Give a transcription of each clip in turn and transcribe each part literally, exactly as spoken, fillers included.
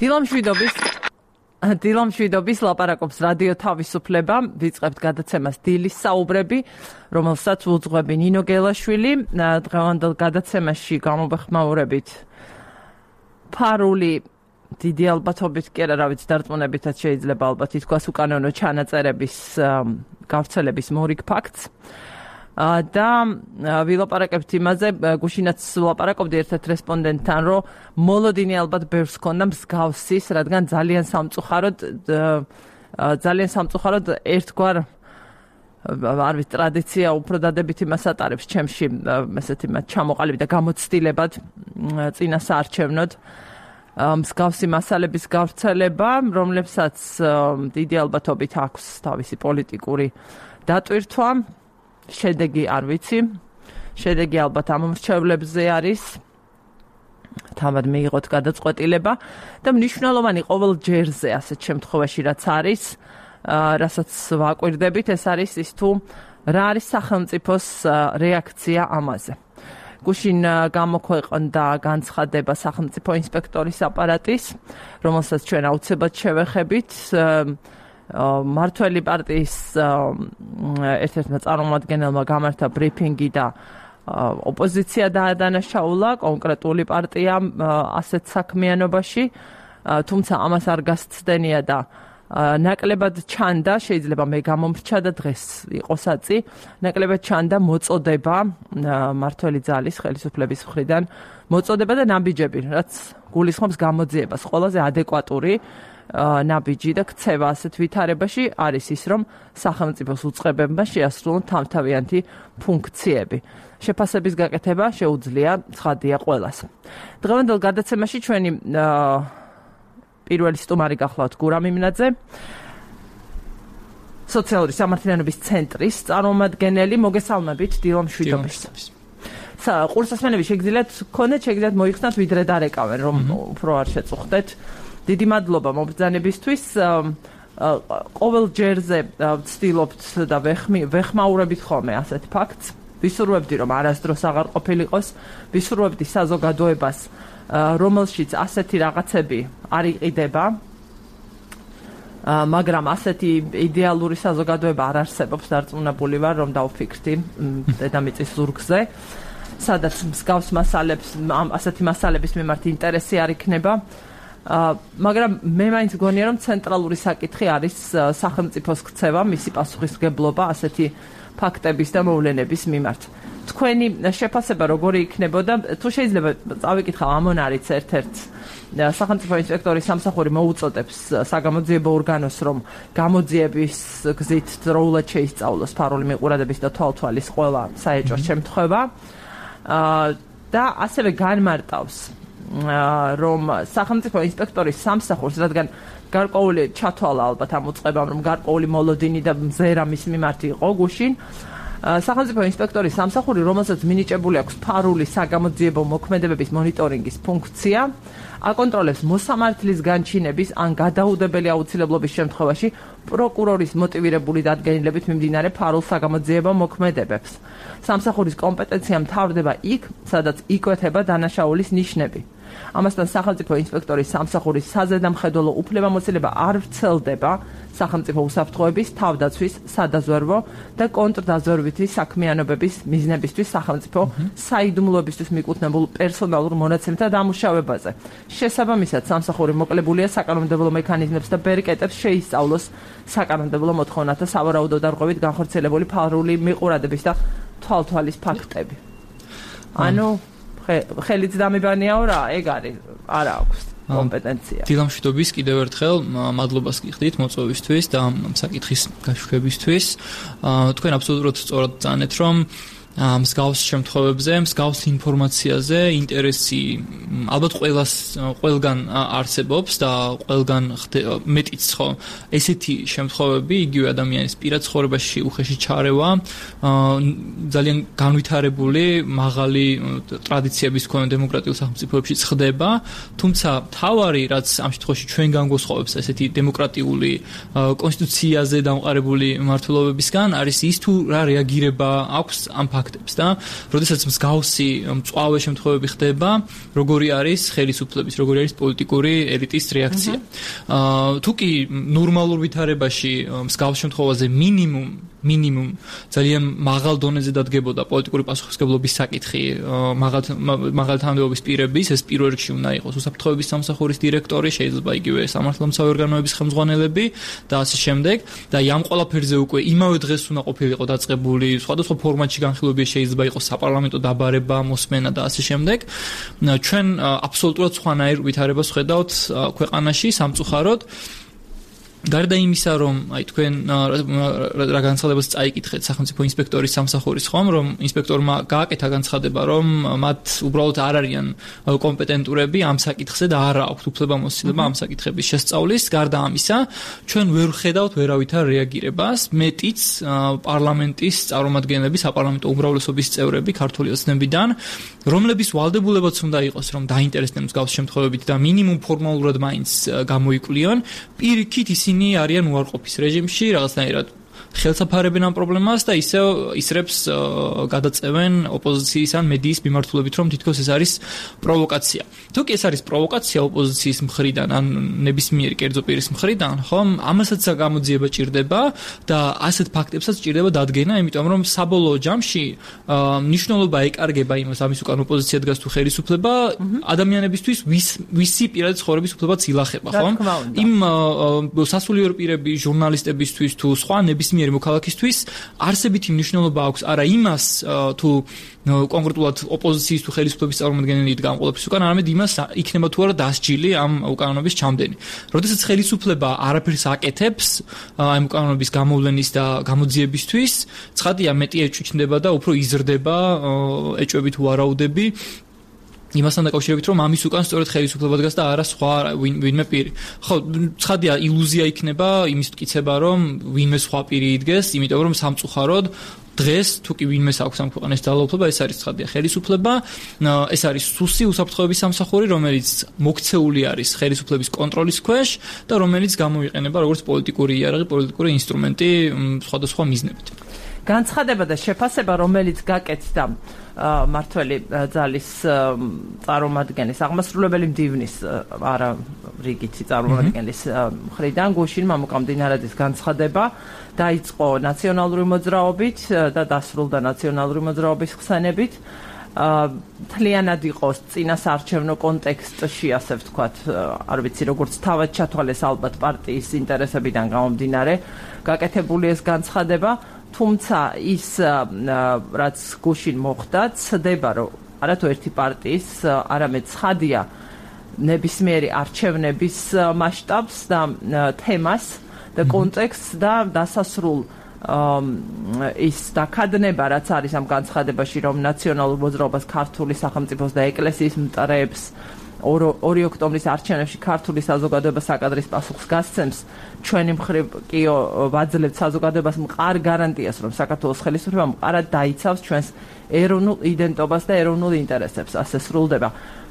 დილამშვიდობის დილამშვიდობის ლაპარაკობს რადიო თავისუფლება, ვიწყებთ გადაცემას დილის საუბრები, რომელსაც უძღვები ნინო გელაშვილი. დღევანდელ გადაცემაში გამოვეხმაურებით ფარული დიდი ალბათობით კი არა, რა ვიცი, დარწმუნებითაც შეიძლება ალბათ ითქვას უკანონო ჩანაწერების გავრცელების მორიგ ფაქტს. და ვილაპარაკებთ იმაზე, გუშინაც ვლაპარაკობდი ერთ-ერთ რესპონდენტთან, რომ მოლოდინი ალბათ ბევრს ჰქონდა მსგავსის, რადგან ძალიან სამწუხაროდ ძალიან სამწუხაროდ ერთგვარ არ ვიცი, ტრადიცია უფრო დადებითი იმას ატარებს ჩემში, ესეთი მათ ჩამოყალიბდა და გამოცდილებად წინასაარჩევნოდ მსგავსი მასალების გავრცელება, რომლებსაც დიდი ალბათობით აქვს თავისი პოლიტიკური დატვირთვა. შედეგი არ ვიცი. შედეგი ალბათ ამ მრჩევლებზე არის. თავად მიიღოთ გადაწყვეტილება და მნიშვნელოვანი ყოველ ჯერზე ასეთ შემთხვევაში რაც არის, რასაც ვაკვირდებით, ეს არის ის თუ რა არის სახელმწიფოს რეაქცია ამაზე. გუშინ გამოქვეყნდა განცხადება სახელმწიფო ინსპექტორის აპარატის, რომელსაც ჩვენ აუცილებლად შევეხებით. მართველი პარტიის ერთ-ერთმა წარმომადგენელმა გამართა ბრიფინგი და ოპოზიცია დაადანაშაულა კონკრეტული პარტია ასეთ საქმიანობაში, თუმცა ამას არ გასცდენია და ნაკლებად ჩანდა, შეიძლება მე გამომრჩა და დღეს იყო საწი, ნაკლებად ჩანდა მოწოდება მართველი ძალის ხელისუფლების მხრიდან, მოწოდება და ნაბიჯები, რაც გულისხმობს გამოძიებას, ყველაზე ადეკვატური ნაბიჯი და ქცევა ასეთ ვითარებაში არის ის, რომ სახელმწიფოს უწყებებმა შეასრულონ თავთავიანთი ფუნქციები. შეფასების გაკეთება შეუძლია ცხადია ყველას. დღევანდელ გადაცემაში ჩვენი პირველი სტუმარი გახლავთ გურამ იმნაძე, სოციალური სამართლიანობის ცენტრის წარმომადგენელი. მოგესალმებით დილამშვიდობის. ყურსასმენები შეგიძლიათ გქონდეთ, შეგიძლიათ მოიხსნათ, ვიდრე დარეკავენ, რომ უფრო არ შეწუხდეთ. დიდი მადლობა მობრძანებისთვის. ყოველ ჯერზე ვცდილობთ და ვეხმაურებით ხოლმე ასეთ ფაქტს. ვისურვებდი, რომ არასდროს აღარ ყოფილიყოს, ვისურვებდი საზოგადოებას, რომელშიც ასეთი რაღაცები არ იყიდება, მაგრამ ასეთი იდეალური საზოგადოება არ არსებობს, დარწმუნებული ვარ, რომ დავფიქრდი დედამიწის ზურგზე, სადაც მსგავს მასალებს, ასეთი მასალების მიმართ ინტერესი არ იქნება. მაგრამ მე მაინც გონია, რომ ცენტრალური საკითხი არის სახელმწიფოს ქცევა, მისი პასუხისმგებლობა ასეთი ფაქტების და მოვლენების მიმართ. თქვენი შეფასება როგორი იქნებოდა? თუ შეიძლება წავიკითხავ ამონარიც ერთ-ერთ სახელმწიფო ინსპექტორის სამსახური მოუწოდებს საგამოძიებო ორგანოს, რომ გამოძიების გზით დროულად შეისწავლოს ფარული მიყურადების და თვალთვალის ყველა საეჭვო შემთხვევა და ასევე განმარტავს, რომ სახელმწიფო ინსპექტორის სამსახურს, რადგან გარკვეული ჩათვალა ალბათ ამ უწყებამ, რომ გარკვეული მოლოდინი და მზერა მის მიმართ იყო გუშინ, სახელმწიფო ინსპექტორის სამსახური, რომელსაც მინიჭებული აქვს ფარული საგამოძიებო მოქმედებების მონიტორინგის ფუნქცია, აკონტროლებს მოსამართლის განჩინების ან გადაუდებელი აუცილებლობის შემთხვევაში პროკურორის მოტივირებული დადგენილებით მიმდინარე ფარულ საგამოძიებო მოქმედებებს. სამსახურის კომპეტენცია მთავრდება იქ, სადაც იკვეთება დანაშაულის ნიშნები. ამასთან სახელმწიფო ინსპექტორის სამსახურის საზედამხედველო უფლებამოსილება არ ვრცელდება სახელმწიფო უსაფრთხოების, თავდაცვის, სადაზვერვო და კონტრდაზვერვითი საქმიანობების მიზნებისთვის სახელმწიფო საიდუმლოებისთვის მიკუთვნებულ პერსონალურ მონაცემთა დამუშავებაზე. შესაბამისად, სამსახური მოკლებულია საკანონმდებლო მექანიზმებს და ბერკეტებს შეისწავლოს საკანონმდებლო მოთხოვნათა სავარაუდო დარღვევით განხორციელებული ფარული მიყურადების და თვალთვალის ფაქტები. ანუ ხელიც დამიბანიაო რა, ეგ არის, არა აქვს კომპეტენცია. დილამშვიდობის კიდევ ერთხელ მადლობას გიხდით მოწვევისთვის და საკითხის გაშვებისთვის. თქვენ აბსოლუტურად სწორად წანეთ, რომ მსგავს შემთხვევებზე, მსგავს ინფორმაციაზე ინტერესი ალბათ ყველას ყველგან არსებობს და ყველგან მეტიც ხო. ესეთი შემთხვევები იგივე ადამიანის პირად ცხოვრებაში უხეში ჩარევა, ძალიან განვითარებული, მაღალი ტრადიციების მქონე დემოკრატიულ სახელმწიფოებში ხდება, თუმცა თავარი, რაც ამ შემთხვევაში ჩვენგან გვესხოვებს ესეთი დემოკრატიული კონსტიტუციაზე დამყარებული მმართველობებისგან, არის ის თუ რა რეაგირება აქვს ამ ფაქტებს და როდესაც მსგავსი მწვავე შემთხვევები ხდება, როგორი არის ხელისუფლების, როგორი არის პოლიტიკური ელიტის რეაქცია. აა თუ კი ნორმალურ ვითარებაში მსგავს შემთხვევაზე მინიმუმ მინიმუმ ძალიან მაღალ დონეზე დადგებოდა პოლიტიკური პასუხისმგებლობის საკითხი მაღალ თანამდებობის პირების, ეს პირველ რიგში უნდა იყოს უსაფრთხოების სამსახურის დირექტორი, შეიძლება იგივე სამართალდამცავი ორგანოების ხელმძღვანელები და ასე შემდეგ და ამ ყველაფერზე უკვე იმავე დღეს უნდა ყოფილიყო დაწყებული სხვადასხვა ფორმატში განხილვები შეიძლება იყოს საპარლამენტო დაბარება, მოსმენა და ასე შემდეგ. ჩვენ აბსოლუტურად სხვანაირ ვითარებას ვხედავთ ქვეყანაში სამწუხაროდ. გარდა იმისა, რომ აი თქვენ რა განცხადებას წაიკითხეთ სახელმწიფო ინსპექტორის სამსახურის ხომ, რომ ინსპექტორმა გააკეთა განცხადება, რომ მათ უბრალოდ არ არიან კომპეტენტურები ამ საკითხზე და არ აქვთ უფლებამოსილება ამ საკითხების შესწავლის. გარდა ამისა, ჩვენ ვერ ვხედავთ ვერავითარ რეაგირებას, მეტიც პარლამენტის წარმომადგენლები, საპარლამენტო უმრავლესობის წევრები ქართული ოცნებიდან, რომლების ვალდებულებაც უნდა იყოს, რომ დაინტერესდნენ მსგავს შემთხვევებით და მინიმუმ ფორმალურად მაინც გამოიკვლიონ, პირიქით ისინი არიან უარყოფის რეჟიმში, რაღაცნაირად ხელსაფარებენ ამ პრობლემას და ისე ისრებს გადაწევენ ოპოზიციის ან მედიის მიმართულებით, რომ თითქოს ეს არის პროვოკაცია. თუ კი ეს არის პროვოკაცია ოპოზიციის მხრიდან ან ნებისმიერი კერძო პირის მხრიდან, ხომ, ამასაც გამოძიება ჭირდება და ასეთ ფაქტებსაც ჭირდება დადგენა, იმიტომ რომ საბოლოო ჯამში მნიშვნელობა ეკარგება იმას, ამის უკან ოპოზიცია დგას თუ ხელისუფლება, ადამიანებისთვის ვის ვისი პირადი ცხოვრების უფლებაც ილახება, ხომ? იმ სასულიერო პირები, ჟურნალისტებისთვის თუ სხვა ნებისმიერი მოქალაქისთვის არსებითი მნიშვნელობა აქვს არა იმას თუ კონკრეტულად ოპოზიციის თუ ხელისუფლების წარმომადგენელი იდგა ამ ყველაფრის უკან, არამედ იმას იქნება თუ არა დასჯილი ამ უკანონობის ჩამდენი. როდესაც ხელისუფლება არაფერს აკეთებს ამ უკანონობის გამოვლენის და გამოძიებისთვის, ცხადია მეტი ეჭვი ჩნდება და უფრო იზრდება ეჭვები თუ ვარაუდები იმასთან დაკავშირებით, რომ ამის უკან სწორედ ხელისუფლება დგას და არა სხვა ვინმე პირი. ხო, ცხადია ილუზია იქნება იმის მტკიცება, რომ ვინმე სხვა პირი იდგეს, იმიტომ რომ სამწუხაროდ დღეს თუ კი ვინმეს აქვს ამ ქვეყანას ძალაუფლება, ეს არის ცხადია ხელისუფლება, ეს არის სუსი უსაფრთხოების სამსახური, რომელიც მოქცეული არის ხელისუფლების კონტროლის ქვეშ და რომელიც გამოიყენება როგორც პოლიტიკური იარაღი, პოლიტიკური ინსტრუმენტი სხვადასხვა მიზნებით. განცხადება და შეფასება, რომელიც გაკეთდა მართველი ძალის წარმომადგენლის, აღმასრულებელი მდივნის არა რიგითი წარმომადგენლის მხრიდან გუშინ მამუკამდინარაძის განცხადება დაიწყო ნაციონალური მოძრაობით და დასრულდა ნაციონალური მოძრაობის ხსენებით. თლიანად იყოს წინასაარჩევნო კონტექსტში, ასე ვთქვათ, არ ვიცი როგორც თავად ჩათვალეს ალბათ პარტიის ინტერესებიდან გამომდინარე, გაკეთებული ეს განცხადება. თუმცა ის რაც გუშინ მოხდა, ცდება რომ არათუ ერთი პარტიის, არამედ ცხადია ნებისმიერი არჩევნების მასშტაბს და თემას და კონტექსტს და დასასრულ ის დაკადნება, რაც არის ამ განცხადებაში, რომ ნაციონალურ მოძრაობას ქართული სახელმწიფოს და ეკლესიის მტრებს ორი ოქტომბრის არჩევნებში ქართული საზოგადოება საკადრის პასუხს გასცემს, ჩვენი მხრივ კი ვაძლევთ საზოგადოებას მყარ გარანტიას, რომ საქართველოს ხელისუფლება მყარად დაიცავს ჩვენს ეროვნულ იდენტობას და ეროვნულ ინტერესებს, ასე სრულდება.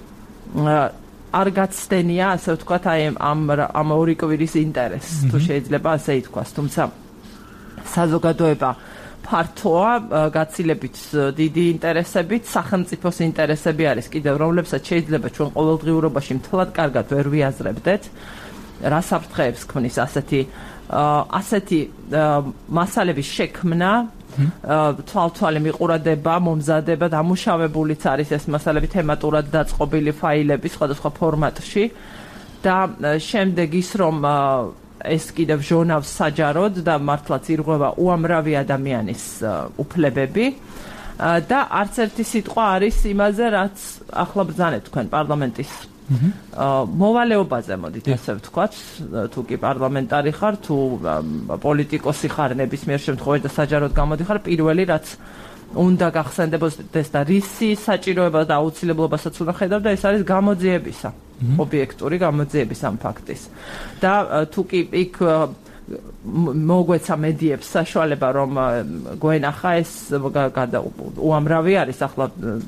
არ გაცდენია, ასე ვთქვათ, აი ამ ამ ორი კვირის ინტერესს, თუ შეიძლება ასე ითქვას, თუმცა საზოგადოება ფართოა, გაცილებით დიდი ინტერესებით, სახელმწიფოს ინტერესები არის კიდევ, რომლებსაც შეიძლება ჩვენ ყოველდღიურობაში მთლად კარგად ვერ ვიაზრებდეთ. რა საფრთხეებს ქმნის ასეთი ასეთი მასალების შექმნა, თვალთვალი მიყურადება, მომზადება, დამუშავებულიც არის ეს მასალები თემატურად დაწყობილი ფაილები სხვადასხვა ფორმატში და შემდეგ ის რომ ეს კიდევ ჟონავს საჯაროდ და მართლაც ირღვევა უამრავი ადამიანის უფლებები და არც ერთი სიტყვა არის იმაზე, რაც ახლა ბრძანეთ თქვენ პარლამენტის მოვალეობაზე, მოდით ასე ვთქვათ, თუ კი პარლამენტარი ხარ, თუ პოლიტიკოსი ხარ, ნებისმიერ შემთხვევაში და საჯაროდ გამოდიხარ, პირველი რაც უნდა გახსენდებოდეს და რისი საჭიროება და აუცილებლობასაც უნდა ხედავ და ეს არის გამოძიებისა, ობიექტური გამოძიების ამ ფაქტის. და თუ კი იქ მოგვეცა მედიებს საშუალება, რომ გვენახა ეს უამრავი არის ახლა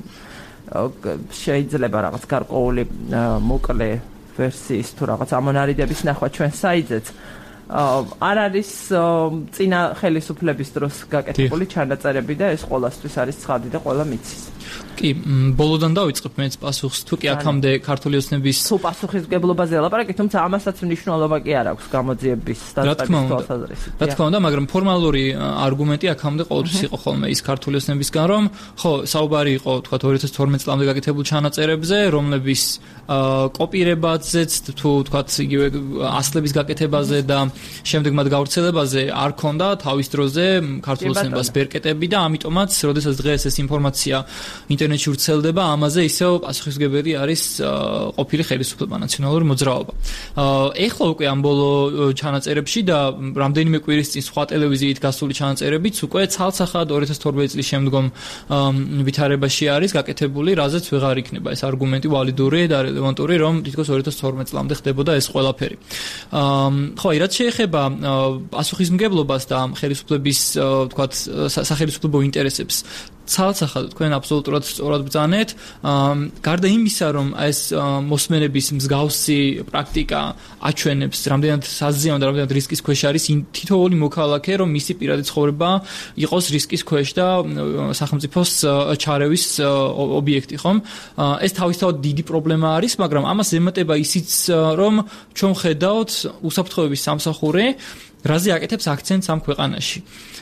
შეიძლება რაღაც გარკვეული მოკლე ვერსიის თუ რაღაც ამონარიდების ნახვა ჩვენ საიძეც არ არის წინა ხელისუფლების დროს გაკეთებული ჩანაწერები და ეს ყველასთვის არის ცხადი და ყველა მიცის. კი, ბოლოდან დავიწყებ მეც პასუხს, თუ კი აქამდე ქართული ოცნების თუ პასუხისმგებლობაზე ელაპარაკი, თუმცა ამასაც მნიშვნელობა კი არ აქვს გამოძიების დასწრების თვალსაზრისით. რა თქმა უნდა, მაგრამ ფორმალური არგუმენტი აქამდე ყოველთვის იყო ხოლმე ის ქართული ოცნებისგან, რომ ხო, საუბარი იყო, თქვა ორი ათას თორმეტ წლამდე გაკეთებულ ჩანაწერებზე, რომლების კოპირებაზეც, თუ თქვა იგივე ასლების გაკეთებაზე და შემდეგ მათ გავრცელებაზე არ ქონდა თავის დროზე ქართულ ოცნებას ბერკეტები და ამიტომაც, როდესაც დღეს ეს ინფორმაცია ინტერნეტში ვრცელდება, ამაზე ისევ პასუხისმგებელი არის ყოფილი ხელისუფლება, ნაციონალური მოძრაობა. ეხლა უკვე ამ ბოლო ჩანაწერებში და რამდენიმე კვირის წინ სხვა ტელევიზიით გასული ჩანაწერებიც უკვე ცალსახად ორი ათას თორმეტ წლის შემდგომ ვითარებაში არის გაკეთებული, რაზეც ვეღარ იქნება ეს არგუმენტი ვალიდური და რელევანტური, რომ თითქოს ორი ათას თორმეტ წლამდე ხდებოდა ეს ყველაფერი. ხო, რაც შეეხება პასუხისმგებლობას და ხელისუფლების, თქვათ, სახელმწიფო ინტერესებს ცალსახად თქვენ აბსოლუტურად სწორად ბრძანეთ. გარდა იმისა, რომ ეს მოსმენების მსგავსი პრაქტიკა აჩვენებს, რამდენად საზიანო და რამდენად რისკის ქვეშ არის თითოეული მოქალაქე, რომ მისი პირადი ცხოვრება იყოს რისკის ქვეშ და სახელმწიფოს ჩარევის ობიექტი, ხომ? ეს თავისთავად დიდი პრობლემა არის, მაგრამ ამას ემატება ისიც, რომ ჩვენ ხედავთ უსაფრთხოების სამსახური, რაზე აკეთებს აქცენტს ამ ქვეყანაში.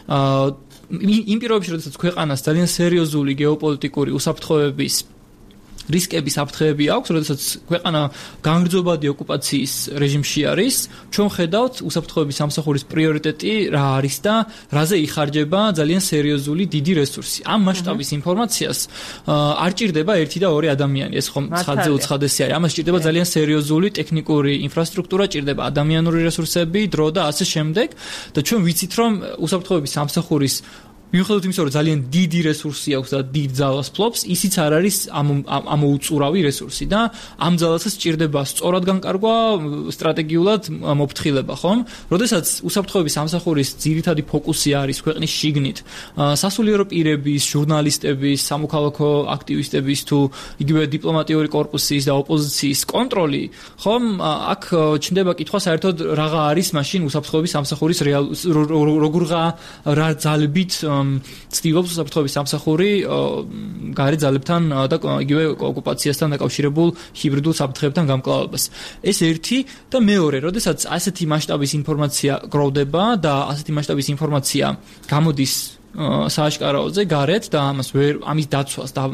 იმ პირობებში, როდესაც ქვეყანას ძალიან სერიოზული გეოპოლიტიკური უსაფრთხოების რისკების აფრთხეები აქვს, როდესაც ქვეყანა განგრძობადი ოკუპაციის რეჟიმში არის, ჩვენ ხედავთ უსაფრთხოების სამსახურის პრიორიტეტი რა არის და რაზე იხარჯება ძალიან სერიოზული დიდი რესურსი. ამ მასშტაბის ინფორმაციას არ ჭირდება ერთი და ორი ადამიანი, ეს ხომ ცხადზე უცხადესი არის. ამას ჭირდება ძალიან სერიოზული ტექნიკური ინფრასტრუქტურა, ჭირდება ადამიანური რესურსები, დრო და ასე შემდეგ და ჩვენ ვიცით, რომ უსაფრთხოების სამსახურის მიუხედავად იმისა, რომ ძალიან დიდი რესურსი აქვს და დიდ ძალას ფლობს, ისიც არ არის ამოუწურავი რესურსი და ამ ძალასაც ჭირდება სწორად განკარგვა, სტრატეგიულად მოფრთხილება, ხომ? როდესაც უსაფრთხოების სამსახურის ძირითადი ფოკუსი არის ქვეყნის შიგნით, სასულიერო პირების, ჟურნალისტების, სამოქალაქო აქტივისტების თუ იგივე დიპლომატიური კორპუსის და ოპოზიციის კონტროლი, ხომ? აქ ჩნდება კითხვა საერთოდ რაღა არის მაშინ უსაფრთხოების სამსახურის როგორღა რა ძალებით ცდილობს უსაფრთხოების სამსახური გარე ძალებთან და იგივე ოკუპაციასთან დაკავშირებულ ჰიბრიდულ საფრთხეებთან გამკლავებას. ეს ერთი და მეორე, როდესაც ასეთი მასშტაბის ინფორმაცია გროვდება და ასეთი მასშტაბის ინფორმაცია გამოდის სააშკარაოზე გარეთ და ამას ვერ ამის დაცვას და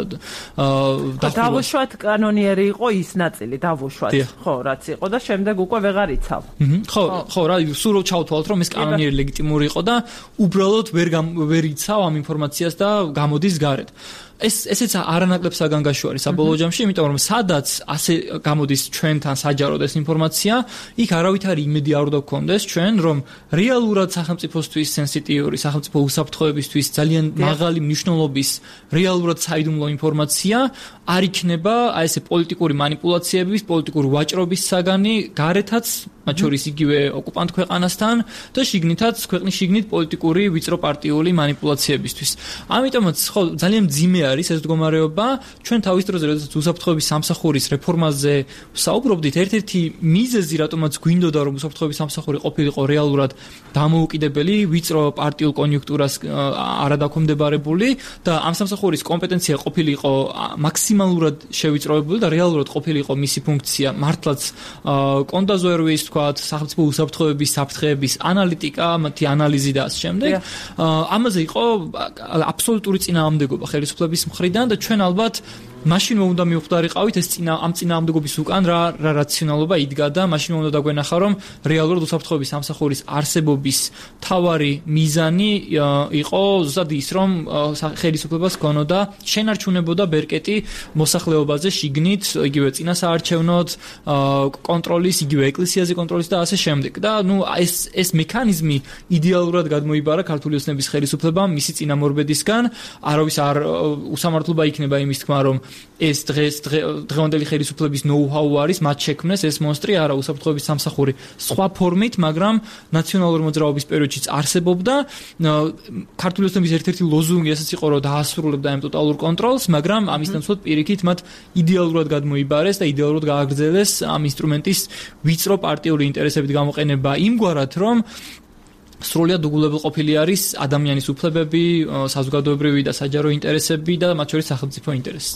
დავუშვათ კანონიერი იყო ის ნაწილი, დავუშვათ, ხო, რაც იყო და შემდეგ უკვე ვეღარ იცავ. ხო, ხო, რა, სულ ჩავთვალოთ, რომ ეს კანონიერი ლეგიტიმური იყო და უბრალოდ ვერ ვერ იცავ ამ ინფორმაციას და გამოდის გარეთ. ეს ესეც არანაკლებ საგანგაშო არის საბოლოო ჯამში, იმიტომ რომ სადაც ასე გამოდის ჩვენთან საჯაროდ ეს ინფორმაცია, იქ არავითარი იმედი არ უნდა გქონდეს ჩვენ, რომ რეალურად სახელმწიფოსთვის სენსიტიური, სახელმწიფო უსაფრთხოებისთვის ძალიან მაღალი მნიშვნელობის რეალურად საიდუმლო ინფორმაცია არ იქნება აი ესე პოლიტიკური манипуляციების, პოლიტიკური ვაჭრობის საგანი გარეთაც, მათ შორის იგივე ოკუპანტ ქვეყანასთან და შიგნითაც, ქვეყნის შიგნით პოლიტიკური ვიწრო პარტიული манипуляციებისთვის. ამიტომაც ხო ძალიან მძიმე არის ეს მდგომარეობა. ჩვენ თავის დროზე, როდესაც უსაფრთხოების სამსახურის რეფორმაზე საუბრობდით, ერთ-ერთი მიზეზი, რატომაც გვინდოდა, რომ უსაფრთხოების სამსახური ყოფილიყო რეალურად დამოუკიდებელი, ვიწრო პარტიულ კონიუნქტურას არადაქვემდებარებული და ამ სამსახურის კომპეტენცია ყოფილიყო მაქსიმალურად შევიწროებული და რეალურად ყოფილიყო მისი ფუნქცია მართლაც კონდაზვერვის, თქვათ, სახელმწიფო უსაფრთხოების საფრთხეების ანალიტიკა, მათი ანალიზი და ასე შემდეგ. ამაზე იყო აბსოლუტური წინააღმდეგობა ხელისუფლების მხრიდან და ჩვენ ალბათ მაშინ უნდა მივხვდარიყავით ეს წინა ამ წინააღმდეგობის უკან რა რა რაციონალობა იდგა და მაშინ უნდა დაგვენახა რომ რეალურად უსაფრთხოების სამსახურის არსებობის თავარი მიზანი იყო ზუსტად ის რომ ხელისუფლებას ქონოდა შენარჩუნებოდა ბერკეტი მოსახლეობაზე შიგნით იგივე წინასაარჩევნოდ კონტროლის იგივე ეკლესიაზე კონტროლის და ასე შემდეგ და ნუ ეს ეს მექანიზმი იდეალურად გადმოიბარა ქართული ოცნების ხელისუფლებამ მისი წინამორბედისგან არავის არ უსამართლობა იქნება იმის თქმა რომ ეს დღეს დღევანდელი ხელისუფლების ნოუ-ჰაუ არის მათ შექმნეს ეს მონსტრი არა უსაფრთხოების სამსახური სხვა ფორმით, მაგრამ ნაციონალური მოძრაობის პერიოდშიც არსებობდა. ქართული ოცნების ერთ-ერთი ლოზუნგი ესაც იყო, რომ დაასრულებდა ამ ტოტალურ კონტროლს, მაგრამ ამის ნაცვლად პირიქით მათ იდეალურად გადმოიბარეს და იდეალურად გააგრძელეს ამ ინსტრუმენტის ვიწრო პარტიული ინტერესებით გამოყენება იმგვარად, რომ სრულად უგულებელყოფილი არის ადამიანის უფლებები, საზოგადოებრივი და საჯარო ინტერესები და მათ შორის სახელმწიფო ინტერესიც.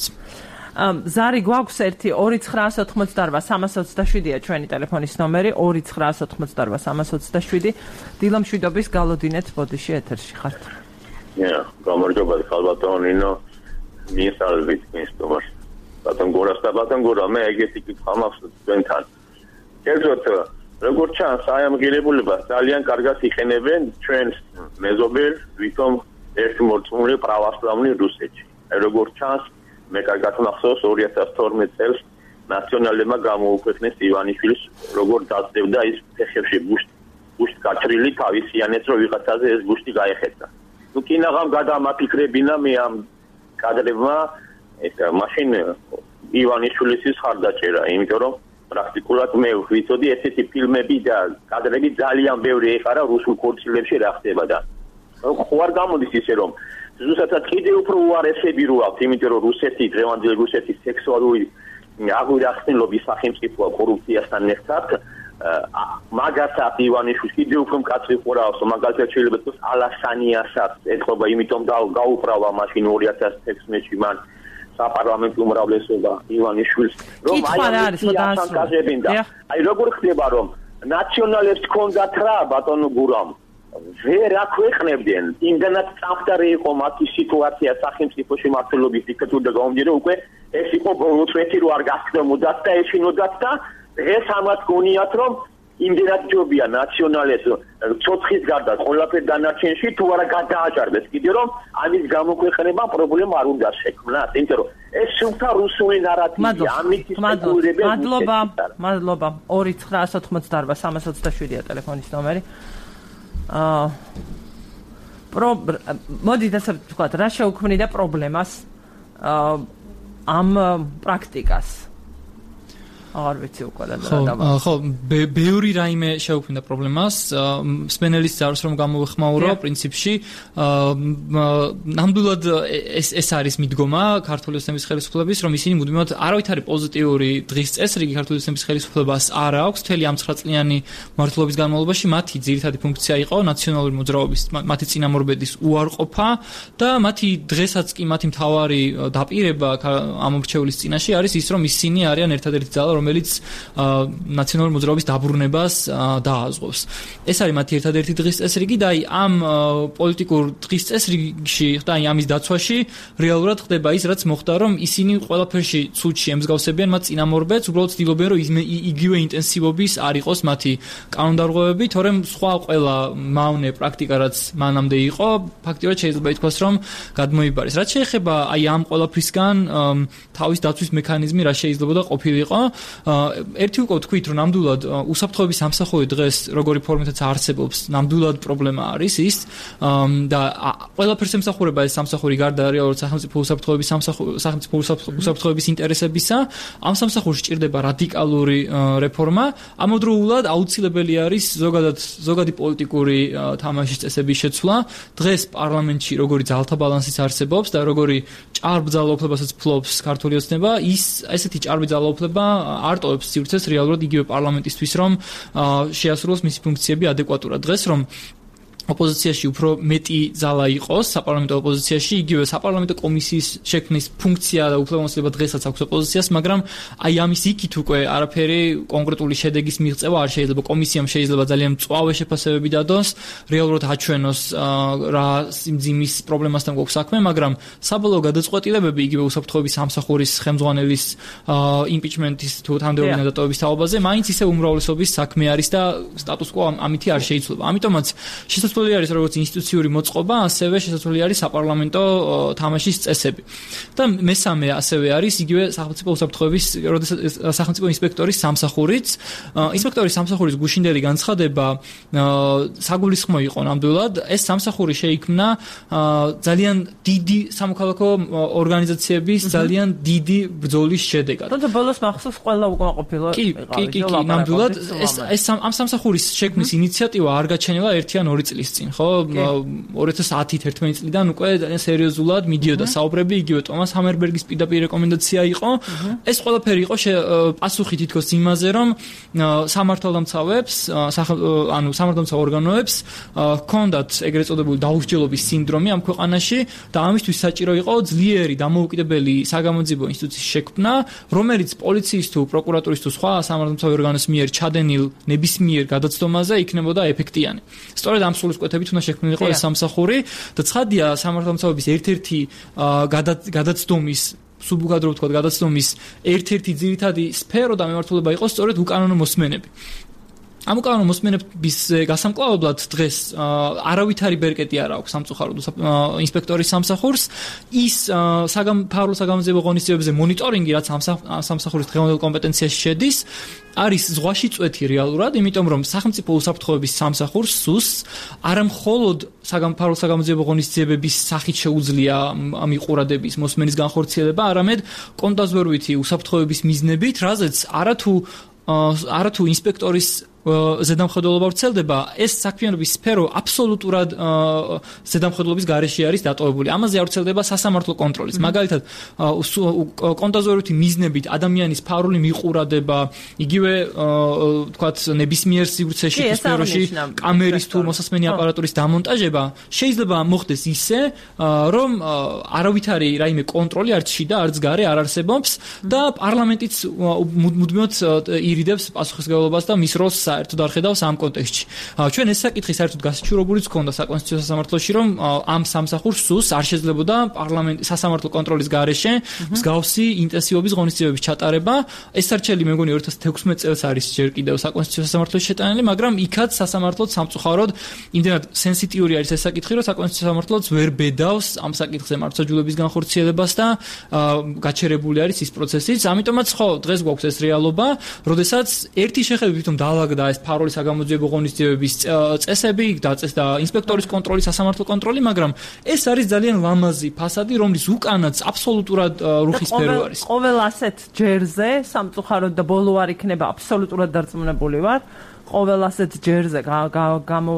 ზარი გვაქვს ერთი ორი ცხრაასი ოცდაოთხმოცდაარბა სამასი ოცდაშვიდია ჩვენი ტელეფონის ნომერი ორი ცხრაასი ოცდაოთხმოცდაარბა სამასი ოცდაშვიდი. დილა მშვიდობის გალოდინეთ ბოდიში ეთერში ხართ. Ja, გამარჯობა ხალბატონინო მიესალმებით მისტომას. ბატონ გორას და ბატონ გორა მე ეგეთი კითხვა მაქვს თქვენთან. კერძოდ როგორც ჩანს აი ამ ღირებულებას ძალიან კარგად იყენებენ ჩვენს მეზობელს ვითომ ერთმორწმუნე პრავოსლავნი რუსეთში. როგორც ჩანს მე კარგად მახსოვს ორი ათას თორმეტ წელს ნაციონალებმა გამოუქვეყნეს ივანიშვილის როგორ დაწევდა ის ფეხებში ბუშტი ბუშტი გაჭრილი თავისიანეთ რომ ვიღაცაზე ეს ბუშტი გაეხეთა. ნუ კინაღამ გადამაფიქრებინა მე ამ კადრებმა ეს მაშინ ივანიშვილის ხარდაჭერა, იმიტომ რომ პრაქტიკულად მე ვიცოდი ესეთი ფილმები და კადრები ძალიან ბევრი ეხარა რუსულ ქორწილებში რა ხდება და ხო არ გამოდის ისე რომ ზუსტად კიდე უფრო უარესები რო აქვს, იმიტომ რომ რუსეთი დღევანდელი რუსეთის სექსუალური აღვირახსნილობის სახელმწიფოა კორუფციასთან ერთად მაგასაც ივანიშვილს კიდე უფრო მკაცრი ყურავს, მაგალითად შეიძლება თქვას ალასანიასაც ეთყობა, იმიტომ და გაუправა მაშინ ორი ათას თექვსმეტში მან საპარლამენტო უმრავლესობა ივანიშვილს რომ აი ამას გაზებინდა. აი როგორ ხდება რომ ნაციონალებს ჰქონდათ რა ბატონო გურამ ვერ აქვეყნებდნენ იმდანაც წამხდარი იყო მათი სიტუაცია სახელმწიფოში მართლობის დიქტატურა გამომდინარე უკვე ეს იყო ბოლო წვეთი რო არ გასცემოდათ და ეშინოდათ და ეს ამათ გონიათ რომ იმდენად ჯობია ნაციონალებს ცოცხის გარდა ყველაფერ დანარჩენში თუ არა გადააჭარბეს კიდე რომ ამის გამოქვეყნება პრობლემა არ უნდა შექმნას, იმიტომ რომ ეს სულთა რუსული ნარატივია ამით ისპეცულირებენ. მადლობა, მადლობა. ორი ცხრაასი ოცდაოთხმოცდაარბა სამასი ოცდაშვიდია ტელეფონის ნომერი. აა პრო მოდით ასე ვთქვათ, რა შეუქმნიდა პრობლემას აა ამ პრაქტიკას? არ ვიცი უკვე რა დავა. ხო, ბევრი რაიმე შეუქმნიდა პრობლემას. სპენელის ძარს რომ გამოვეხმაურო, პრინციპში ნამდვილად ეს ეს არის მიდგომა ქართული ოცნების ხელისუფლების, რომ ისინი მუდმივად არავითარი პოზიტიური დღის წესრიგი ქართული ოცნების ხელისუფლებას არ აქვს. მთელი ამ ცხრა წლიანი მმართველობის განმავლობაში მათი ძირითადი ფუნქცია იყო ნაციონალური მოძრაობის, მათი წინამორბედის უარყოფა და მათი დღესაც კი მათი მთავარი დაპირება ამორჩეულის წინაშე არის ის, რომ ისინი არიან ერთადერთი ძალა, რომელიც ნაციონალური მოძრაობის დაბრუნებას დააზღვევს. ეს არის მათი ერთადერთი დღის წესრიგი და აი ამ პოლიტიკურ დღის წესრიგში და აი ამის დაცვაში რეალურად ხდება ის, რაც მოხდა, რომ ისინი ყველაფერში ცუდში ემსგავსებიან მათ წინამორბედს, უბრალოდ ცდილობენ, რომ იგივე ინტენსივობის არ იყოს მათი კანონდარღვევები, თორემ სხვა ყველა მავნე პრაქტიკა, რაც მანამდე იყო, ფაქტიურად შეიძლება ითქვას, რომ გადმოიბარეს. რაც შეეხება აი ამ ყველაფრისგან თავის დაცვის მექანიზმი რა შეიძლება და ყოფილიყო, ერთი უკვე თქვით, რომ ნამდვილად უსაფრთხოების სამსახური დღეს როგორი ფორმითაც არსებობს, ნამდვილად პრობლემა არის ის და ყველაფერს ემსახურება ეს სამსახური გარდა რეალურად სახელმწიფო უსაფრთხოების სამსახური სახელმწიფო უსაფრთხოების ინტერესებისა, ამ სამსახურში ჭირდება რადიკალური რეფორმა, ამავდროულად აუცილებელი არის ზოგადად ზოგადი პოლიტიკური თამაშის წესების შეცვლა. დღეს პარლამენტში როგორი ძალთა ბალანსიც არსებობს და როგორი ჭარბ ძალაუფლებასაც ფლობს ქართული ოცნება, ის ესეთი ჭარბი ძალაუფლება არ ტოვებს სივრცეს რეალურად იგივე პარლამენტისთვის, რომ შეასრულოს მისი ფუნქციები ადეკვატურად. დღეს რომ ოპოზიციაში უფრო მეტი ძალა იყოს საპარლამენტო ოპოზიციაში, იგივე საპარლამენტო კომისიის შექმნის ფუნქცია და უფლებამოსილება დღესაც აქვს ოპოზიციას, მაგრამ აი ამის იქით უკვე არაფერი კონკრეტული შედეგის მიღწევა არ შეიძლება. კომისიამ შეიძლება ძალიან მწვავე შეფასებები დადოს, რეალურად აჩვენოს რა სიმძიმის პრობლემასთან გვაქვს საქმე, მაგრამ საბოლოო გადაწყვეტილებები იგივე უსაფრთხოების სამსახურის ხელმძღვანელის იმპიჩმენტის თუ თანამდებობიდან დატოვების თაობაზე მაინც ისე უმრავლესობის საქმე არის და სტატუს-კვო ამითი არ შეიძლება. ამიტომაც შესაძლოა შესაძლებელი არის როგორც ინსტიტუციური მოწყობა, ასევე შესაძლებელი არის საპარლამენტო თამაშის წესები. და მესამე ასევე არის იგივე სახელმწიფო უსაფრთხოების, როდესაც სახელმწიფო ინსპექტორის სამსახურიც. ინსპექტორის სამსახურის გუშინდელი განცხადება საგულისხმო იყო ნამდვილად. ეს სამსახური შეიქმნა ძალიან დიდი სამოქალაქო ორგანიზაციების ძალიან დიდი ბრძოლის შედეგად. თუმცა ბოლოს მახსოვს ყველა უკმაყოფილო იყო. კი, კი, კი, ნამდვილად ეს ეს ამ სამსახურის შექმნის ინიციატივა არ გაჩენილა ერთი ან ორი წლის წინ, ხო? ორი ათას ათი თერთმეტი წლიდან უკვე ძალიან სერიოზულად მიდიოდა საუბრები, იგივე ტომას ჰამერბერგის პირდაპირ რეკომენდაცია იყო. ეს ყველაფერი იყო პასუხი თითქოს იმაზე, რომ სამართალდამცავებს, ანუ სამართალდამცავ ორგანოებს ჰქონდათ ეგრეთ წოდებული დაუსჯელობის სინდრომი ამ ქვეყანაში და ამისთვის საჭირო იყო ძლიერი დამოუკიდებელი საგამოძიებო ინსტიტუციის შექმნა, რომელიც პოლიციის თუ პროკურატურის თუ სხვა სამართალდამცავი ორგანოს მიერ ჩადენილ ნებისმიერ გადაცდომაზე იქნებოდა ეფექტიანი. სწორედ ამ სულისკვეთებით უნდა შექმნილიყო ეს სამსახური და ცხადია სამართალდამცავების ერთ-ერთი გადაცდომის სუბუგადრო ვთქვათ გადაცდომის ერთ-ერთი ძირითადი სფერო და მიმართულება იყო სწორედ უკანონო მოსმენები. ამ უკანონო მოსმენების გასამკლავებლად დღეს არავითარი ბერკეტი არ აქვს სამწუხაროდ ინსპექტორის სამსახურს. ის საგამფარო საგამოძიებო ღონისძიებებზე მონიტორინგი, რაც ამ სამსახურის დღევანდელ კომპეტენციაში შედის, არის ზღვაში წვეთი რეალურად, იმიტომ რომ სახელმწიფო უსაფრთხოების სამსახურს სუს არა მხოლოდ საგამფარო საგამოძიებო ღონისძიებების სახით შეუძლია მიყურადების მოსმენის განხორციელება, არამედ კონტაზვერვითი უსაფრთხოების მიზნებით, რაზეც არათუ არათუ ინსპექტორის ზედამხედველობა ვრცელდება, ეს საქმიანობის სფერო აბსოლუტურად ზედამხედველობის გარეშე არის დატოვებული. ამაზე არ ვრცელდება სასამართლო კონტროლის. მაგალითად, კონტაზვერვითი მიზნებით ადამიანის ფარული მიყურადება, იგივე თქვათ ნებისმიერ სივრცეში თუ სფეროში კამერის თუ მოსასმენი აპარატურის დამონტაჟება შეიძლება მოხდეს ისე, რომ არავითარი რაიმე კონტროლი არც შიდა, არც გარე არ არსებობს და პარლამენტიც მუდმივად ირიდებს პასუხისმგებლობას და მის როლს საერთოდ არ ხედავს ამ კონტექსტში. ჩვენ ეს საკითხი საერთოდ გასაჩივრებულიც ქონდა საკონსტიტუციო სასამართლოში, რომ ამ სამსახურს სუს არ შეძლებოდა პარლამენტის სასამართლო კონტროლის გარეშე მსგავსი ინტენსივობის ღონისძიებების ჩატარება. ეს არჩელი მე მგონი ორი ათას თექვსმეტ წელს არის ჯერ კიდევ საკონსტიტუციო სასამართლოში შეტანილი, მაგრამ იქაც სასამართლოდ სამწუხაროდ იმდენად სენსიტიური არის ეს საკითხი, რომ საკონსტიტუციო სასამართლოც ვერ ბედავს ამ საკითხზე მართლმსაჯულების განხორციელებას და გაჩერებული არის ის პროცესიც. ამიტომაც ხო დღეს გვაქვს ეს რეალობა, როდესაც ერთი შეხედვით თვითონ დაალაგდა ეს ფარული საგამოძიებო ღონისძიებების წესები და წესდა ინსპექტორის კონტროლი, სასამართლო კონტროლი, მაგრამ ეს არის ძალიან ლამაზი ფასადი, რომლის უკანაც აბსოლუტურად რუხი სფერო არის. ყოველ ასეთ ჯერზე სამწუხაროდ და ბოლო არ იქნება აბსოლუტურად დარწმუნებული ვარ. ყოველ ასეთ ჯერზე გამო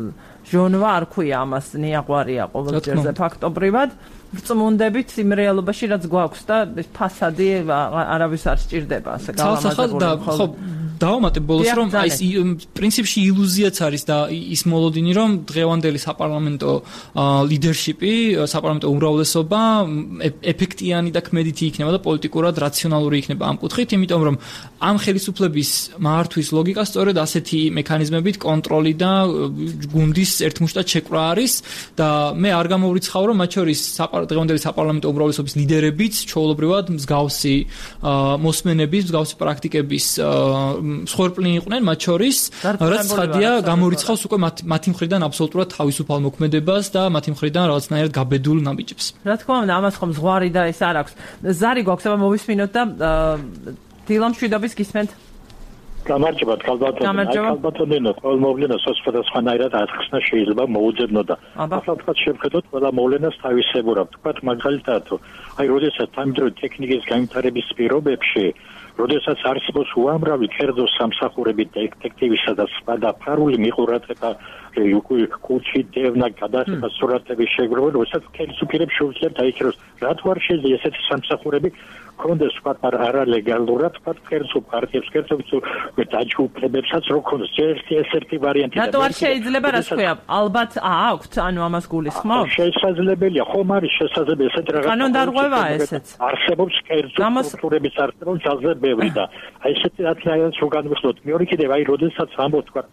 ჟონვა არ ქვია ამას, ნიაღვარია ყოველ ჯერზე ფაქტობრივად. ვრწმუნდებით იმ რეალობაში, რაც გვაქვს და ფასადი არავის არ სჭირდება ასე გალამაზებული. ხო, დავამატე ბოლოს, რომ აი ეს პრინციპში ილუზიაც არის და ის მოლოდინი, რომ დღევანდელი საპარლამენტო ლიდერშიპი, საპარლამენტო უმრავლესობა ეფექტიანი და ქმედითი იქნება და პოლიტიკურად რაციონალური იქნება ამ კუთხით, იმიტომ რომ ამ ხელისუფლების მართვის ლოგიკა სწორედ ასეთი მექანიზმებით კონტროლი და გუნდის ერთმუშტად შეკრა არის და მე არ გამოვრიცხავ, რომ მათ შორის დღევანდელი საპარლამენტო უმრავლესობის ლიდერებიც ჩვეულებრივად მსგავსი მოსმენების, მსგავსი პრაქტიკების მსხვერპლი იყვნენ მათ შორის, რაც ცხადია გამორიცხავს უკვე მათი მხრიდან აბსოლუტურად თავისუფალ მოქმედებას და მათი მხრიდან რაღაცნაირად გაბედულ ნაბიჯებს. რა თქმა უნდა, ამას ხომ ზღვარი და ეს არ აქვს. ზარი გვაქვს, აბა მოვისმინოთ და დილამშვიდობის გისმენთ. გამარჯობა, ქალბატონო, ყოველ მოვლენას სხვადასხვანაირად აღხსნა შეიძლება მოუძებნო და ახლა თქვა შევხედოთ ყველა მოვლენას თავისებურად. თქვა მაგალითად, აი როდესაც თანამედროვე ტექნიკის განვითარების პირობებში, როდესაც არსებობს უამრავი კერძო სამსახურები და ეფექტივისა და სხვა და ფარული მიყურადღება, კუჩი, დევნა, გადასება, სურათების შეგროვება, როდესაც ხელისუფლებს შეუძლიათ დაიქროს, რატო არ შეიძლება ესეთი სამსახურები კონდეს თქვა არალეგალურად, თქვა კერძო პარტიებს, კერძო დაჯგუფებებსაც რო კონდეს ერთი ეს ერთი ვარიანტი. რატო არ შეიძლება, რა თქვია, ალბათ აქვთ, ანუ ამას გულისხმობ? შესაძლებელია, ხომ არის შესაძლებელი ესეთ რაღაც კანონდარღვევაა ესეც. არსებობს კერძო სტრუქტურების არსებობს ძალზე ბევრი და აი ესეთი რაციონალს რო განვიხილოთ. მეორე კიდევ აი როდესაც ამბობთ თქვა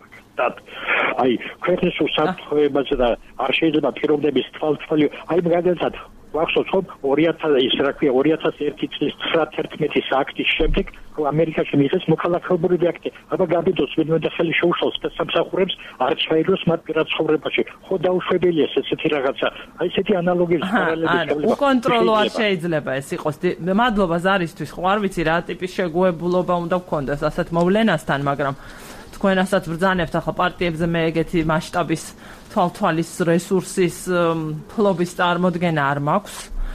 აი ქვეყნის უსაფრთხოებაზე და არ შეიძლება პიროვნების თვალთვალი აი მაგალითად გვახსოვს რომ ორი ათას ის რა ქვია ორი ათას ერთი წლის ცხრა-თერთმეტი აქტის შემდეგ ამერიკაში მიიღეს მოქალაქეობრივი აქტი. აბა გაბიდოს ვინმე და ხელი შეუშალს სამსახურებს არ ჩაიროს მათ პირად ცხოვრებაში. ხო დაუშვებელია ესეთი რაღაცა. აი ესეთი ანალოგიების პარალელების გავლება. უკონტროლო არ შეიძლება ეს იყოს. მადლობა ზარისთვის. ხო არ ვიცი რა ტიპის შეგუებულობა უნდა გქონდეს ასეთ მოვლენასთან, მაგრამ თქვენ ასაც ბრძანებთ ახლა პარტიებზე მე ეგეთი მასშტაბის თვალთვალის რესურსის ფლობის წარმოდგენა არ მაქვს.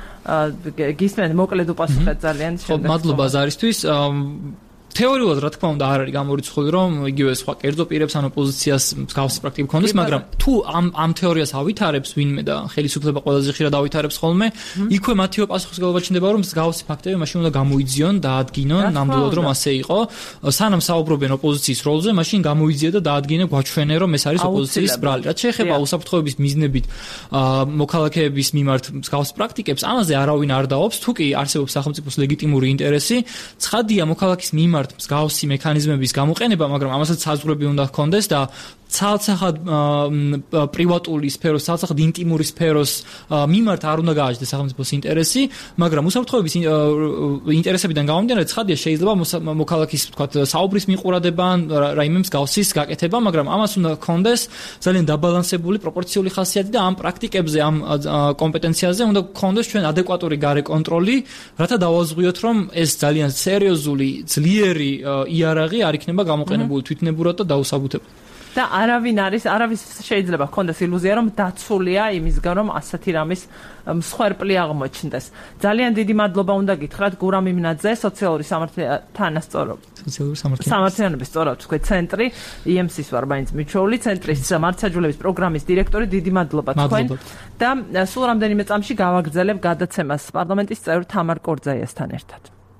გისმენთ მოკლედ უპასუხეთ ძალიან შემდეგ. მადლობა ზარისთვის. თეორიულად რა თქმა უნდა არ არის გამორიცხული რომ იგივე სხვა კერძო პირებს ან ოპოზიციას მსგავსი პრაქტიკა ქონდეს, მაგრამ თუ ამ ამ თეორიას ავითარებს ვინმე და ხელისუფლება ყველაზე ხშირად ავითარებს ხოლმე, იქვე მათივე პასუხისმგებლობა ჩნდება რომ მსგავსი ფაქტები მაშინ უნდა გამოიძიონ, დაადგინონ, ნამდვილად რომ ასე იყო. სანამ საუბრობენ ოპოზიციის როლზე, მაშინ გამოიძიე და დაადგინე გვაჩვენე რომ ეს არის ოპოზიციის ბრალი. რაც შეეხება უსაფრთხოების მიზნებით მოქალაქეების მიმართ მსგავსი პრაქტიკებს, ამაზე არავინ არ დაობს, თუ კი არსებობს სახელმწიფოს ლეგიტიმური ინტერესი, ცხადია მოქალაქის მიმართ მსგავსი მექანიზმების გამოყენება, მაგრამ ამასაც საზღვრები უნდა ჰქონდეს და ცალსახად პრივატული სფეროს, ცალსახად ინტიმური სფეროს მიმართ არ უნდა გააჩნდეს სახელმწიფოს ინტერესი, მაგრამ უსაფრთხოების ინტერესებიდან გამომდინარე, ცხადია შეიძლება მოქალაქის, თქვათ, საუბრის მიყურადება, რაიმე მსგავსის გაკეთება, მაგრამ ამას უნდა ჰქონდეს ძალიან დაბალანსებული, პროპორციული ხასიათი და ამ პრაქტიკებზე, ამ კომპეტენციაზე უნდა ჰქონდეს ჩვენ ადეკვატური გარე კონტროლი, რათა დავაზღვიოთ, რომ ეს ძალიან სერიოზული, ძლიერი იარაღი არ იქნება გამოყენებული თვითნებურად და დაუსაბუთებლად. და არავინ არის, არავის შეიძლება ჰქონდეს ილუზია, რომ დაცულია იმისგან, რომ ასეთი რამის მსხვერპლი აღმოჩნდეს. ძალიან დიდი მადლობა უნდა გითხრათ გურამ იმნაძე, სოციალური თანასწორობის სოციალური სამართლიანობის სწორად თქვი ცენტრი ი ემ სი-ის ვარ მაინც მიჩვეული, ცენტრის მართლმსაჯულების პროგრამის დირექტორი, დიდი მადლობა თქვენ. და სულ რამდენიმე წამში გავაგრძელებ გადაცემას პარლამენტის წევრ თამარ კორძაიასთან ერთად.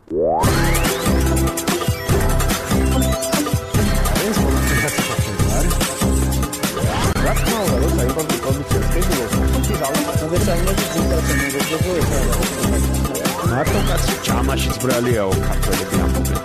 მარტო კაცი ჯამაშიც ბრალიაო ქართველები ამბობენ.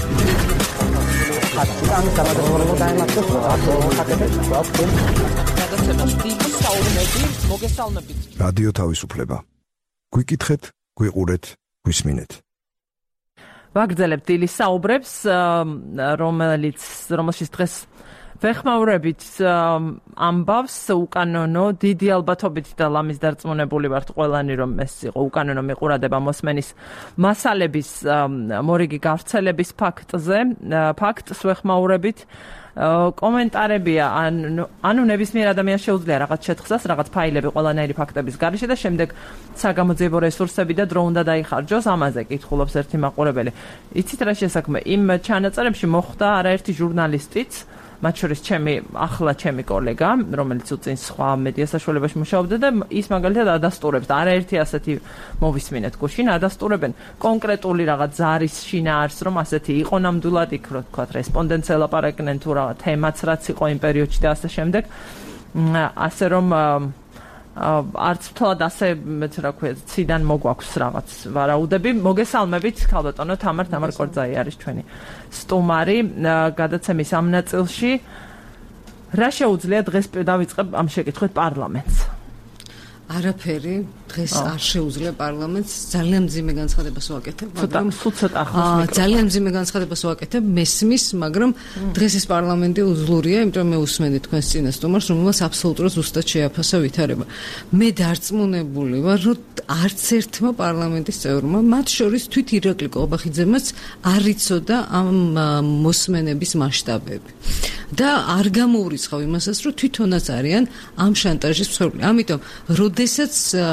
რადიო თავისუფლება. გვიკითხეთ, გვიყურეთ, გვისმინეთ. ვაგრძელებთ დილის საუბრებს, რომელიც რომელშიც დღეს ვეხმაურებით ამბავს უკანონო, დიდი ალბათობით და ლამის დარწმუნებული ვართ ყველანი, რომ ეს იყო უკანონო მიყურადება მოსმენის მასალების მორიგი გავრცელების ფაქტზე, ფაქტს ვეხმაურებით. კომენტარებია, ანუ ნებისმიერ ადამიანს შეუძლია რაღაც შეთხსას, რაღაც ფაილები ყველანაირი ფაქტების გარეშე და შემდეგ საგამოძიებო რესურსები და დრო უნდა დაიხარჯოს, ამაზე კითხულობს ერთი მაყურებელი. იცით რა შესაქმე, იმ ჩანაწერებში მოხვდა არაერთი ჟურნალისტიც, მათ შორის ჩემი ახლა ჩემი კოლეგა, რომელიც უწინ სხვა მედია საშუალებაში მუშაობდა და ის მაგალითად ადასტურებს და არაერთი ასეთი მოვისმინეთ გუშინ, ადასტურებენ კონკრეტული რაღაც ზარის შინაარსს, რომ ასეთი იყო ნამდვილად იქ, რო თქვა, რესპონდენტს ელაპარაკნენ თუ რაღაც თემაც რაც იყო იმ პერიოდში და ასე შემდეგ. ასე რომ არც თვალად ასე მეც რა ქვია, ციდან მოგვაქვს რაღაც ვარაუდები. მოგესალმებით, ქალბატონო თამარ თამარ კორძაი არის ჩვენი სტუმარი გადაცემის ამ ნაწილში. რა შეუძლია დღეს დავიწყებ ამ შეკითხვით პარლამენტს? არაფერი დღეს არ შეუძლია პარლამენტს, ძალიან მძიმე განცხადებას ვაკეთებ, მაგრამ ცოტა ახლა ძალიან მძიმე განცხადებას ვაკეთებ მესმის, მაგრამ დღეს ეს პარლამენტი უძლურია, იმიტომ მე უსმენდი თქვენს წინასწარმეტყველს, რომელსაც აბსოლუტურად ზუსტად შეაფასა ვითარება. მე დარწმუნებული ვარ, რომ არც ერთმა პარლამენტის წევრმა, მათ შორის თვით ირაკლი კობახიძემაც არ იცოდა ამ მოსმენების მასშტაბები. და არ გამოურიცხავ იმასაც, რომ თვითონაც არიან ამ შანტაჟის მსხვერპლი. ამიტომ როდესაც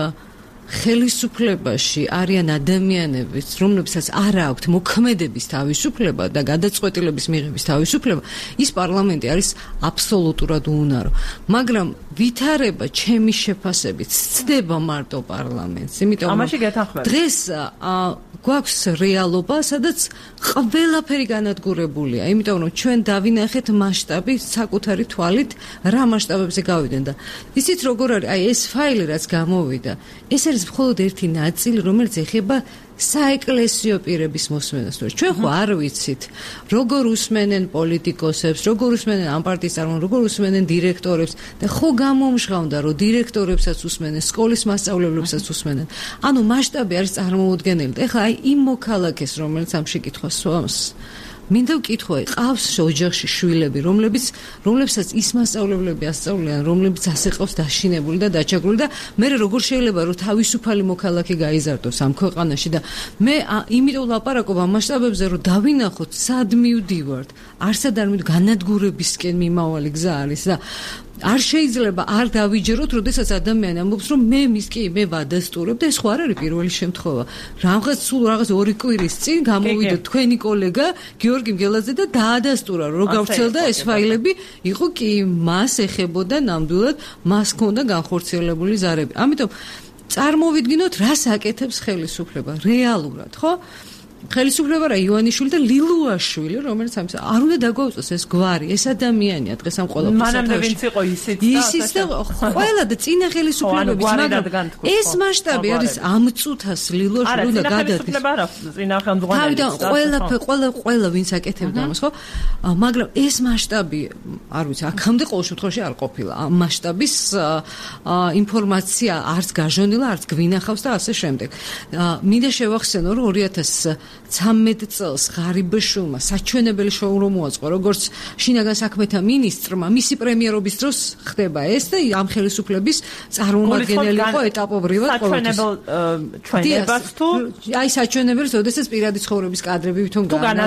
ხელისუფლებაში არიან ადამიანები, რომლებსაც არ აქვთ მოქმედების თავისუფლება და გადაწყვეტილების მიღების თავისუფლება, ის პარლამენტი არის აბსოლუტურად უუნარო. მაგრამ ვითარება ჩემი შეფასებით სცდება მარტო პარლამენტს, იმიტომ რომ დღეს გვაქვს რეალობა, სადაც ყველაფერი განადგურებულია, იმიტომ რომ ჩვენ დავინახეთ მასშტაბი საკუთარი თვალით, რა მასშტაბებზე გავიდნენ და იცით როგორ არის, აი ეს ფაილი რაც გამოვიდა, ეს არის არის მხოლოდ ერთი ნაწილი, რომელიც ეხება საეკლესიო პირების მოსმენას. ჩვენ ხო არ ვიცით, როგორ უსმენენ პოლიტიკოსებს, როგორ უსმენენ ამ პარტიის წარმომადგენლებს, როგორ usmenen დირექტორებს და ხო გამომჟღავნდა რომ დირექტორებსაც უსმენენ, სკოლის მასწავლებლებსაც უსმენენ. ანუ მასშტაბი არის წარმოუდგენელი. ეხლა აი იმ მოქალაქეს, რომელიც ამ შეკითხვას სვამს, მინდა ვკითხო, ყავს ოჯახში შვილები, რომლებიც რომლებსაც ის მასწავლებლები ასწავლიან, რომლებიც ასე ყავს დაშინებული და დაჩაგრული და მე როგორ შეიძლება რომ თავისუფალი მოქალაქე გაიზარდოს ამ ქვეყანაში და მე იმიტომ ლაპარაკობ ამ მასშტაბებზე რომ დავინახოთ სად მივდივართ, არსად არ მივდივართ განადგურებისკენ მიმავალი გზა არის და არ შეიძლება არ დავიჯეროთ, როდესაც ადამიანი ამბობს, რომ მე მის კი მე ვადასტურებ და ეს ხო არ არის პირველი შემთხვევა. რაღაც სულ რაღაც ორი კვირის წინ გამოვიდა თქვენი კოლეგა გიორგი მგელაძე და დაადასტურა, რომ გავრცელდა ეს ფაილები, იყო კი მას ეხებოდა ნამდვილად, მას ჰქონდა განხორციელებული ზარები. ამიტომ წარმოვიდგინოთ, რას აკეთებს ხელისუფლება რეალურად, ხო? ხელისუფლება რა ივანიშვილი და ლილუაშვილი, რომელიც ამის არ უნდა დაგვაუწოს ეს გვარი, ეს ადამიანია დღეს ამ ყველაფერს. მანამდე ვინც იყო ისიც და ისიც და ყველა და წინა ხელისუფლებების, მაგრამ ეს მასშტაბი არის ამ წუთას ლილუაშვილი უნდა გადადგეს. ხელისუფლება არა, წინა ხელმძღვანელი. თავიდან ყველაფერ ყველა ყველა ვინც აკეთებდა ამას, ხო? მაგრამ ეს მასშტაბი, არ ვიცი, აქამდე ყოველ შემთხვევაში არ ყოფილა. ამ მასშტაბის ინფორმაცია არც გაჟონილა, არც გვინახავს და ასე შემდეგ. მინდა შევახსენო, რომ ორი ათას ცამეტ წელს ღარიბაშვილმა საჩვენებელი შოუ რომ მოაწყო, როგორც შინაგან საქმეთა მინისტრმა, მისი პრემიერობის დროს ხდება ეს და ამ ხელისუფლების წარმომადგენელი იყო ეტაპობრივად ყოველთვის. საჩვენებელ ჩვენებას თუ აი საჩვენებელს, როდესაც პირადი ცხოვრების კადრები ვითომ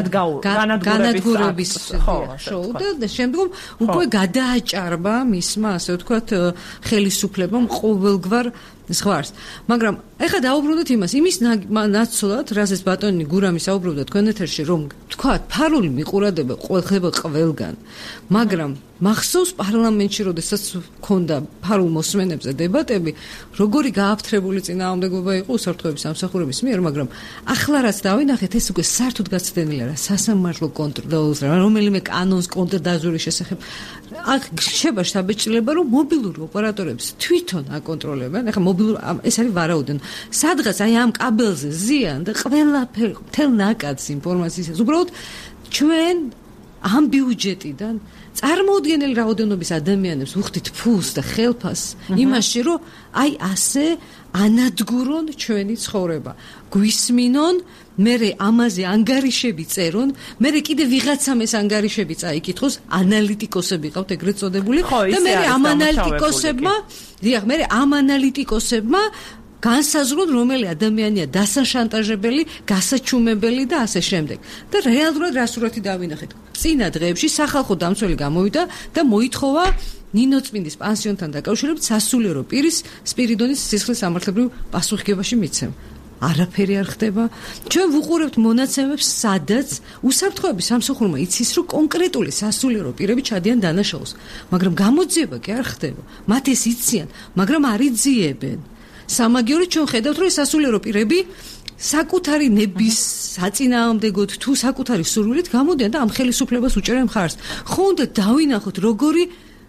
განადგურების შოუ და შემდგომ უკვე გადააჭარბა მისმა, ასე ვთქვათ, ხელისუფლებამ ყოველგვარ ზღვარს. მაგრამ ეხლა დაუბრუნდეთ იმას, იმის ნაცვლად, რასაც ბატონი გურამი საუბრობდა თქვენ ეთერში, რომ თქვათ, ფარული მიყურადება ხდება ყველგან. მაგრამ მახსოვს პარლამენტში, როდესაც ქონდა ფარულ მოსმენებზე დებატები, როგორი გააფთრებული წინააღმდეგობა იყო უსაფრთხოების სამსახურების მიერ, მაგრამ ახლა რაც დავინახეთ, ეს უკვე საერთოდ გაცდენილი არა, სასამართლო კონტროლს, რომელიმე კანონს კონტრდაზვრის შესახებ. აქ შეება შთაბეჭდილება, რომ მობილურ ოპერატორებს თვითონ აკონტროლებენ. ეხლა მობილურ ეს არის ვარაუდენ. სადღაც აი ამ კაბელზე ზიან და ყველაფერი თელ ნაკადს ინფორმაციას. უბრალოდ ჩვენ ამ ბიუჯეტიდან წარმოუდგენელი რაოდენობის ადამიანებს ვუხდით ფულს და ხელფას იმაში, რომ აი ასე ანადგურონ ჩვენი ცხოვრება. გვისმინონ, მერე ამაზე ანგარიშები წერონ, მერე კიდე ვიღაცამ ეს ანგარიშები წაიკითხოს, ანალიტიკოსები ყავთ ეგრეთ წოდებული და მერე ამ ანალიტიკოსებმა, დიახ, მერე ამ ანალიტიკოსებმა განსაზღვრონ, რომელი ადამიანია დასაშანტაჟებელი, გასაჩუმებელი და ასე შემდეგ. და რეალურად რა სურათი დავინახეთ. წინა დღეებში სახალხო დამცველი გამოვიდა და მოითხოვა ნინო წმინდის პანსიონთან დაკავშირებით სასულიერო პირის სპირიდონის სისხლის სამართლებრივ პასუხისმგებაში მიცემ. არაფერი არ ხდება. ჩვენ ვუყურებთ მონაცემებს, სადაც უსაფრთხოების სამსახურმა იცის, რომ კონკრეტული სასულიერო პირები ჩადიან დანაშაულს, მაგრამ გამოძიება კი არ ხდება. მათ ეს იციან, მაგრამ არ იძიებენ. სამაგიეროდ ჩვენ ხედავთ, რომ სასულიერო პირები საკუთარი ნების საწინააღმდეგოდ თუ საკუთარი სურვილით გამოდიან და ამ ხელისუფლებას უჭერენ მხარს. ხო უნდა დავინახოთ, როგორი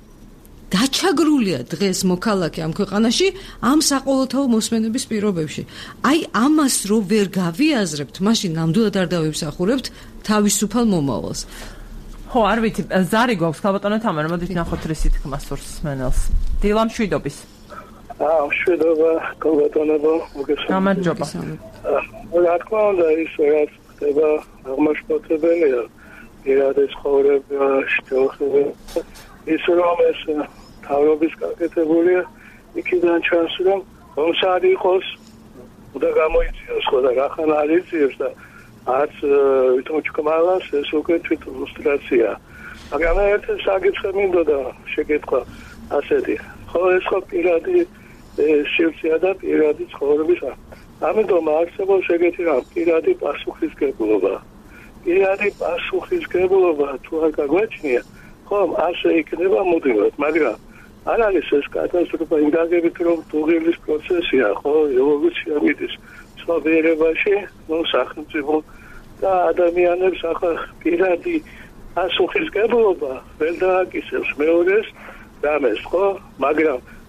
დაჩაგრულია დღეს მოქალაქე ამ ქვეყანაში ამ საყოველთაო მოსმენების პირობებში. აი ამას რო ვერ გავიაზრებთ, მაშინ ნამდვილად არ დავიმსახურებთ თავისუფალ მომავალს. ხო, არ ვიცი, ზარი გვაქვს ქალბატონო თამარა, მოდით ნახოთ რისი თქმა სურს სმენელს. დილა მშვიდობის. აა, მშვიდობა, ქალბატონებო, მოგესალმებით. გამარჯობა. რა თქმა უნდა, ის რაც ხდება აღმაშფოთებელია, პირადი ცხოვრება, შეთანხმება. ის რომ ეს თავრობის გაკეთებულია, იქიდან ჩანს, რომ რომსად იყოს და გამოიწვიოს ხო და რახან არ იწვიოს და არც ვითომ ჩკმალას ეს უკვე თვითონ ილუსტრაცია. მაგრამ ერთ საკითხი მინდოდა შეკითხვა ასეთი. ხო ეს ხო პირადი სივრცეა და პირადი ცხოვრების. ამიტომ არსებობს ეგეთი რამ, პირადი პასუხისგებლობა. პირადი პასუხისგებლობა თუ არ გაგვაჩნია, ხომ ასე იქნება მუდმივად, მაგრამ არ არის ეს კატასტროფა იმ გაგებით, რომ დუღილის პროცესია, ხო, ევოლუცია მიდის ცხოვრებაში, ნუ სახელმწიფო და ადამიანებს ახლა პირადი პასუხისგებლობა ვერ დააკისებს მეორეს რამეს, ხო, მაგრამ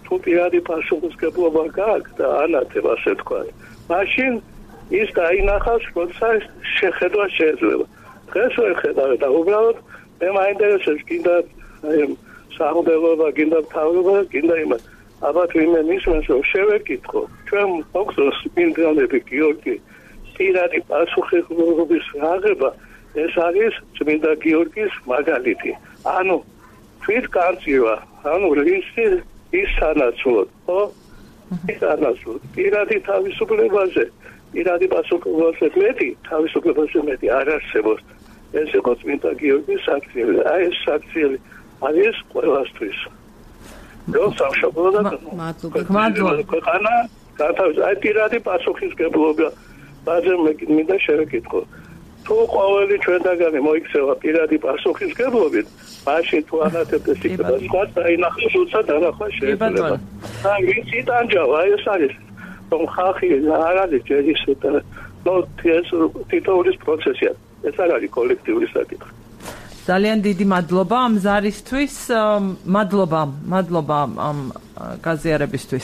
თუ პირადი პასუხისმგებლობა გააქვს და ანათებ ასე თქვა, მაშინ ის დაინახავს, როცა შეხედვა შეიძლება. დღეს ვერ ხედავ და უბრალოდ მე მაინტერესებს კიდე აი საუბედობა, კიდე თავობა, კიდე იმას. ალბათ ვინმე მისმენს, რომ შევეკითხო, ჩვენ მოგვწონს ინდრანები გიორგი პირადი პასუხისმგებლობის აღება, ეს არის წმინდა გიორგის მაგალითი. ანუ თვით განწირვა, ანუ რისი ის სანაცვლოდ, ხო? ის სანაცვლოდ პირადი თავისუფლებაზე, პირადი პასუხისმგებლობაზე მეტი, თავისუფლებაზე მეტი არ არსებობს. ეს იყო წმინდა გიორგის საქციელი. აი ეს საქციელი არის ყველასთვის. რო სამშობლო და მადლობა. ქვეყანა გათავისუფლდა. აი პირადი პასუხისმგებლობა ბაზე მინდა შევეკითხო. თუ ყოველი ჩვენთაგანი მოიქცევა პირადი პასუხისმგებლობით, მაშინ თუ ანათებთ ეს იქნება სხვა დაინახოს უცად დანახვა შეიძლება. აი ვიცი ტანჯავა ეს არის რომ ხალხი არ არის ჯერ ისე და ნუ ეს თითოეულის პროცესია. ეს არ არის კოლექტიური საკითხი. ძალიან დიდი მადლობა ამ ზარისთვის, მადლობა, მადლობა ამ გაზიარებისთვის.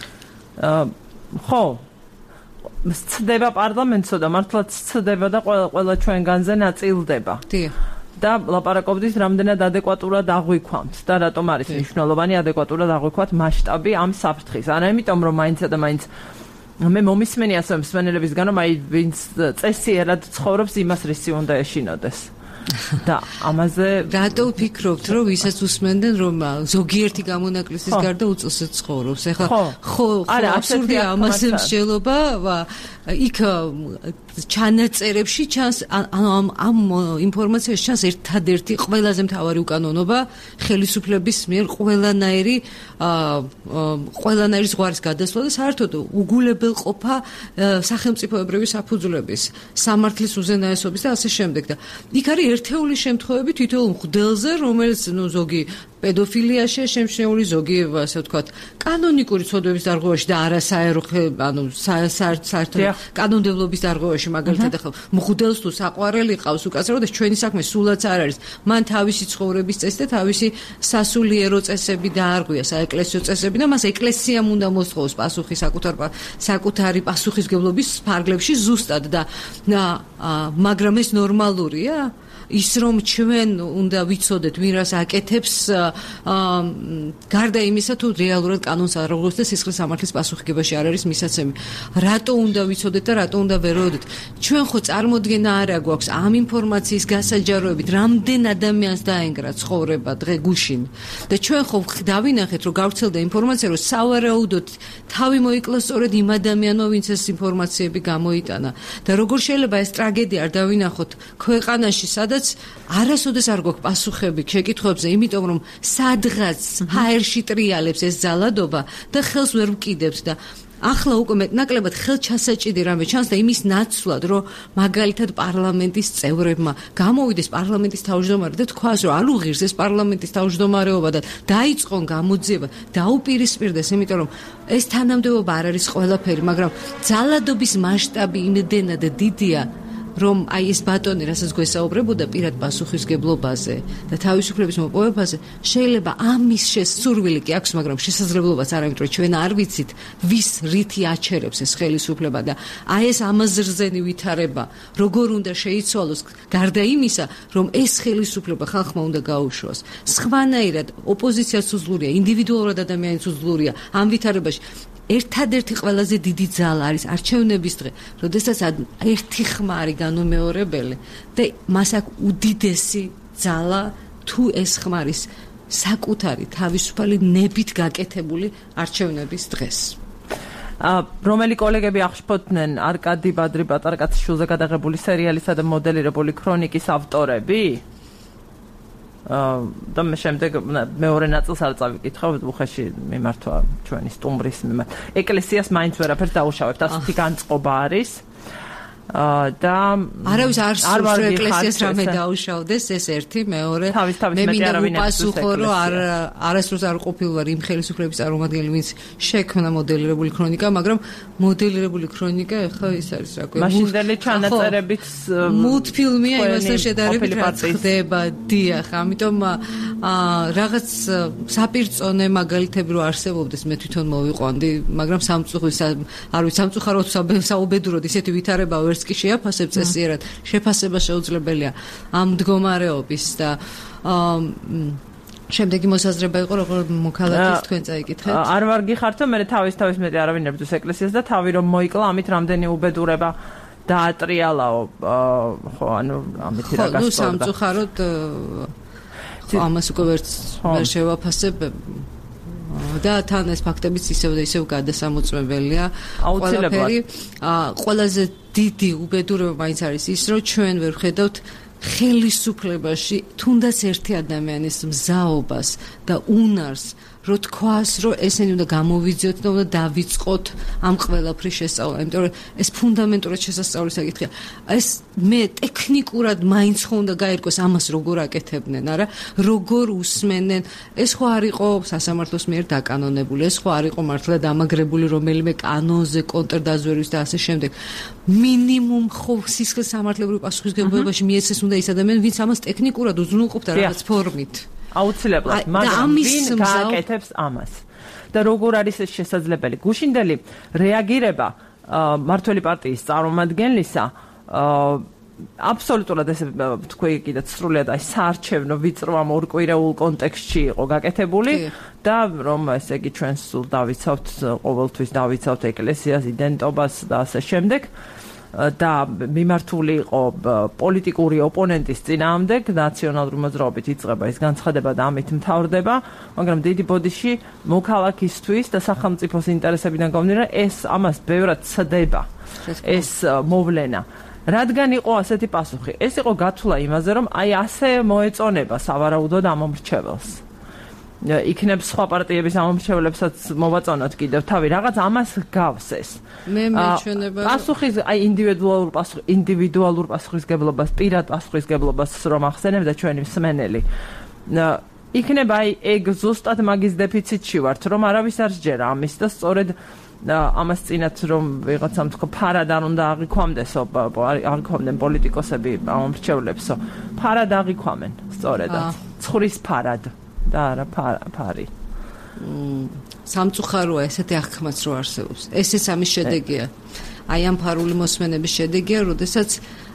ხო, სცდება პარლამენტსო და მართლაც სცდება და ყველა ჩვენგანზე ნაწილდება. და ლაპარაკობდით რამდენად ადეკვატურად აღვიქვამთ და რატომ არის მნიშვნელოვანი ადეკვატურად აღვიქვათ მასშტაბი ამ საფრთხის. არა იმიტომ რომ მაინცა და მაინც მე მომისმენი ასევე მსმენელებისგან რომ აი ვინც წესიერად ცხოვრობს იმას რისი უნდა ეშინოდეს. და ამაზე რატო ვფიქრობთ რომ ვისაც უსმენდნენ რომ ზოგიერთი გამონაკლისის გარდა უწესოდ ცხოვრობს ეხლა ხო არა აბსურდია ამაზე მსჯელობა იქ ჩანაწერებში ჩანს ამ ამ ინფორმაციაში ჩანს ერთადერთი ყველაზე მთავარი უკანონობა ხელისუფლების მიერ ყველანაირი ყველანაირი ზღვარის გადასვლა და საერთოდ უგულებელყოფა სახელმწიფოებრივი საფუძვლების სამართლის უზენაესობის და ასე შემდეგ და იქ არის ერთეული შემთხვევები თითოეულ მღვდელზე, რომელიც ნუ ზოგი პედოფილიაში შემჩნეული, ზოგი ასე ვთქვათ, კანონიკური ცოდვების დარღვევაში და არასაერო, ანუ საერთო კანონმდებლობის დარღვევაში, მაგალითად ახლა მღვდელს თუ საყვარელი ყავს უკაცრავად, ჩვენი საქმე სულაც არ არის. მან თავისი ცხოვრების წესი და თავისი სასულიერო წესები დაარღვია, საეკლესიო წესები და მას ეკლესიამ უნდა მოსთხოვოს პასუხი საკუთარ საკუთარი პასუხისმგებლობის ფარგლებში ზუსტად და მაგრამ ეს ნორმალურია? ის რომ ჩვენ უნდა ვიცოდეთ ვინ რას აკეთებს გარდა იმისა თუ რეალურად კანონს არ აღუდგენს და სისხლის სამართლის პასუხისმგებაში არ არის მისაცემი რატო უნდა ვიცოდეთ და რატო უნდა ვეროდეთ ჩვენ ხო წარმოდგენა არა გვაქვს ამ ინფორმაციის გასაჯაროებით რამდენ ადამიანს დაენგრა ცხოვრება დღე გუშინ და ჩვენ ხო დავინახეთ რომ გავრცელდა ინფორმაცია რომ სავარაუდოდ თავი მოიკლას სწორედ იმ ადამიანმა ვინც ეს ინფორმაციები გამოიტანა და როგორ შეიძლება ეს ტრაგედია არ დავინახოთ ქვეყანაში სადაც არასოდეს არ გვაქვს პასუხები შეკითხვებზე, იმიტომ რომ სადღაც ჰაერში ტრიალებს ეს ძალადობა და ხელს ვერ ვკიდებთ და ახლა უკვე მეტნაკლებად ხელჩასაჭიდი რამე ჩანს და იმის ნაცვლად, რომ მაგალითად პარლამენტის წევრებმა გამოვიდეს პარლამენტის თავმჯდომარე და თქვას, რომ არ უღირს ეს პარლამენტის თავმჯდომარეობა და დაიწყონ გამოძიება, დაუპირისპირდეს, იმიტომ რომ ეს თანამდებობა არ არის ყველაფერი, მაგრამ ძალადობის მასშტაბი იმდენად დიდია რომ აი ეს ბატონი რასაც გვესაუბრებოდა პირად პასუხისმგებლობაზე და თავისუფლების მოპოვებაზე შეიძლება ამის შესურვილი კი აქვს მაგრამ შესაძლებლობაც არ ამიტომ ჩვენ არ ვიცით ვის რითი აჩერებს ეს ხელისუფლება და აი ეს ამაზრზენი ვითარება როგორ უნდა შეიცვალოს გარდა იმისა რომ ეს ხელისუფლება ხალხმა უნდა გაუშვას სხვანაირად ოპოზიციაც უძლურია ინდივიდუალურად ადამიანიც უძლურია ამ ვითარებაში ერთადერთი ყველაზე დიდი ძალა არის არჩევნების დღე, როდესაც ერთი ხმა არის განუმეორებელი და მას აქვს უდიდესი ძალა თუ ეს ხმა არის საკუთარი თავისუფალი ნებით გაკეთებული არჩევნების დღეს. რომელი კოლეგები აღშფოთდნენ არკადი ბადრი პატარკაციშვილზე გადაღებული სერიალისა და მოდელირებული ქრონიკის ავტორები? და მე შემდეგ მეორე ნაწილს არ წავიკითხავ უხეში მიმართვა ჩვენი სტუმრის მიმართ. ეკლესიას მაინც ვერაფერს დაუშავებთ, ასეთი განწყობა არის. და არავის არ სურს რომ ეკლესიას რამე დაუშავდეს ეს ერთი მეორე მე მინდა უპასუხო რომ არ არასდროს არ ყოფილ ვარ იმ ხელისუფლების წარმომადგენელი ვინც შექმნა მოდელირებული ქრონიკა მაგრამ მოდელირებული ქრონიკა ახლა ის არის რა ქვია მაშინდელი ჩანაწერებით მულტფილმია იმასთან შედარებით რაც ხდება დიახ ამიტომ რაღაც საპირწონე მაგალითები რო არსებობდეს მე თვითონ მოვიყვანდი მაგრამ სამწუხაროდ არ ვიცი სამწუხაროდ საუბედუროდ ისეთი ვითარება ვერც კი შეაფასებ წესიერად შეფასება შეუძლებელია ამ მდგომარეობის და შემდეგი მოსაზრება იყო როგორ მოქალაქეს თქვენ წაიკითხეთ არ ვარ გიხართო მე თავის თავის მეტი არავინ ებრძვის ეკლესიას და თავი რომ მოიკლა ამით რამდენი უბედურება დაატრიალაო ხო ანუ ამით რა გასწორდა ნუ სამწუხაროდ ამას უკვე ვერც ვერ შევაფასებ და თან ეს ფაქტებიც ისევ და ისევ გადასამოწმებელია ყველაფერი ყველაზე დიდი უბედურება მაინც არის ის რომ ჩვენ ვერ ხედავთ ხელისუფლებაში თუნდაც ერთი ადამიანის მზაობას და უნარს რო თქვას რომ ესენი უნდა გამოვიძიოთ და უნდა დავიწყოთ ამ ყველაფრის შესწავლა იმიტომ რომ ეს ფუნდამენტურად შესასწავლის საკითხია ეს მე ტექნიკურად მაინც ხო უნდა გაერკვეს ამას როგორ აკეთებდნენ არა როგორ უსმენენ ეს ხო არ იყო სასამართლოს მიერ დაკანონებული ეს ხო არ იყო მართლა დამაგრებული რომელიმე კანონზე კონტრდაზვერვის და ასე შემდეგ მინიმუმ ხო სისხლის სამართლებრივ პასუხისმგებლობაში მიეცეს უნდა ის ადამიანი ვინც ამას ტექნიკურად უზრუნველყოფდა რაღაც ფორმით აუცილებლად მაგრამ ვინ გააკეთებს ამას და როგორ არის ეს შესაძლებელი გუშინდელი რეაგირება მართველი პარტიის წარმომადგენლისა აბსოლუტურად ესე თქვი კიდე სრულიად აი საარჩევნო ვიწრო ამ ორკვირეულ კონტექსტში იყო გაკეთებული და რომ ესე იგი ჩვენ სულ დავიცავთ ყოველთვის დავიცავთ ეკლესიას იდენტობას და ასე შემდეგ და მიმართული იყო პოლიტიკური ოპონენტის წინააღმდეგ ნაციონალური მოძრაობით იწყება ეს განცხადება და ამით მთავრდება მაგრამ დიდი ბოდიში მოქალაქისთვის და სახელმწიფოს ინტერესებიდან გამომდინარე ეს ამას ბევრად ცდება ეს მოვლენა რადგან იყო ასეთი პასუხი ეს იყო გათვლა იმაზე რომ აი ასე მოეწონება სავარაუდოდ ამ მომრჩეველს იქნებ სხვა პარტიების ამომრჩევლებსაც მოვაწონოთ კიდევ თავი რაღაც ამას გავს ეს მე მეჩვენება პასუხის აი ინდივიდუალურ პასუხ ინდივიდუალურ პასუხისგებლობას პირად პასუხისგებლობას რომ ახსენებდა ჩვენი მსმენელი იქნება აი ეგ ზუსტად მაგის დეფიციტში ვართ რომ არავის არ სჯერა ამის და სწორედ ამას წინათ რომ ვიღაცამ თქო ფარად არ უნდა აღიქვამდესო აღიქვამდნენ პოლიტიკოსები ამომრჩევლებსო ფარად აღიქვამენ სწორედად ცხრის ფარად და არა ფარი. სამწუხაროა ესეთი აღქმაც რო არსებობს. ესეც ამის შედეგია. აი ამ ფარული მოსმენების შედეგია, როდესაც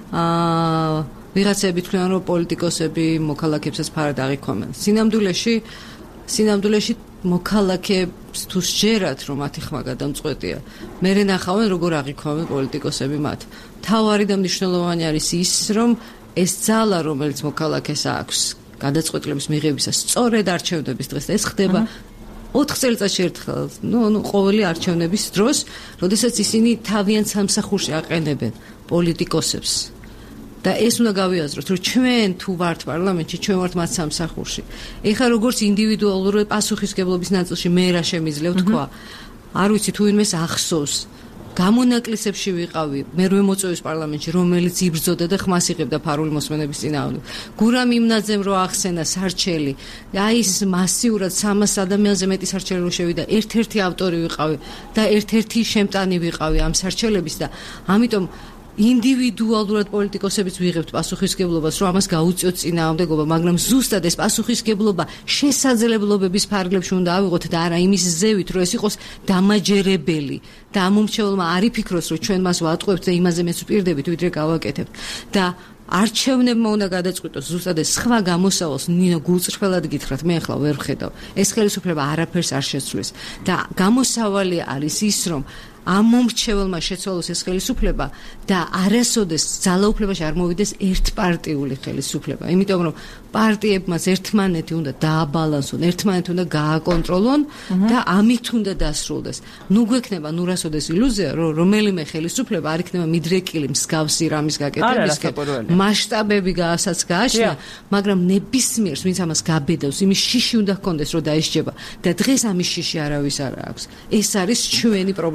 აა ვიღაცები თქვენ რომ პოლიტიკოსები მოქალაქეებსაც ფარად აღიქვამენ. სინამდვილეში სინამდვილეში მოქალაქეებს თუ შეერათ რომ მათი ხმა გადამწყვეტია. მე ნახავენ როგორ აღიქვამენ პოლიტიკოსები მათ. თავარი და მნიშვნელოვანი არის ის რომ ეს ძალა რომელიც მოქალაქეს აქვს გადაწყვეტილების მიღებისას სწორედ არჩევნების დღეს ეს ხდება ოთხ წელიწადში ერთხელ ნუ ნუ ყოველი არჩევნების დროს როდესაც ისინი თავიანთ სამსახურში აყენებენ პოლიტიკოსებს და ეს უნდა გავიაზროთ რომ ჩვენ თუ ვართ პარლამენტში ჩვენ ვართ მათ სამსახურში ეხლა როგორც ინდივიდუალური პასუხისგებლობის ნაწილში მე რა შემიძლია თქვა არ ვიცი თუ ვინმეს ახსოვს გამონაკლისებში ვიყავი მე რვე მოწვევის პარლამენტში რომელიც იბრძოდა და ხმას იღებდა ფარული მოსმენების წინააღმდეგ გურამ იმნაძემ რო ახსენა სარჩელი აი ეს მასიურად სამას ადამიანზე მეტი სარჩელი რო შევიდა ერთ-ერთი ავტორი ვიყავი და ერთ-ერთი შემტანი ვიყავი ამ სარჩელების და ამიტომ ინდივიდუალურად პოლიტიკოსებიც ვიღებთ პასუხისგებლობას რომ ამას გაუწიოთ წინააღმდეგობა მაგრამ ზუსტად ეს პასუხისგებლობა შესაძლებლობების ფარგლებში უნდა ავიღოთ და არა იმის ზევით რომ ეს იყოს დამაჯერებელი და ამომრჩეველმა არ იფიქროს რომ ჩვენ მას ვატყუებთ და იმაზე მეც ვპირდებით ვიდრე გავაკეთებთ და არჩევნებმა უნდა გადაწყვიტოს ზუსტად ეს სხვა გამოსავალს ნინო გულწრფელად გითხრათ მე ახლა ვერ ვხედავ ეს ხელისუფლება არაფერს არ შეცვლის და გამოსავალი არის ის რომ ამომრჩეველმა შეცვალოს ეს ხელისუფლება და არასოდეს ძალაუფლებაში არ მოვიდეს ერთპარტიული ხელისუფლება. იმიტომ რომ პარტიებმაც ერთმანეთი უნდა დააბალანსონ, ერთმანეთი უნდა გააკონტროლონ და ამით უნდა დასრულდეს. ნუ გვექნება ნურასოდეს ილუზია, რომ რომელიმე ხელისუფლება არ იქნება მიდრეკილი მსგავსი რამის გაკეთებისკენ. მასშტაბები გაასაც გააჩნია, მაგრამ ნებისმიერს ვინც ამას გაბედავს, იმის შიში უნდა ჰქონდეს, რომ დაისჯება და დღეს ამის შიში არავის არ აქვს. ეს არის ჩვენი პრობლემა ამ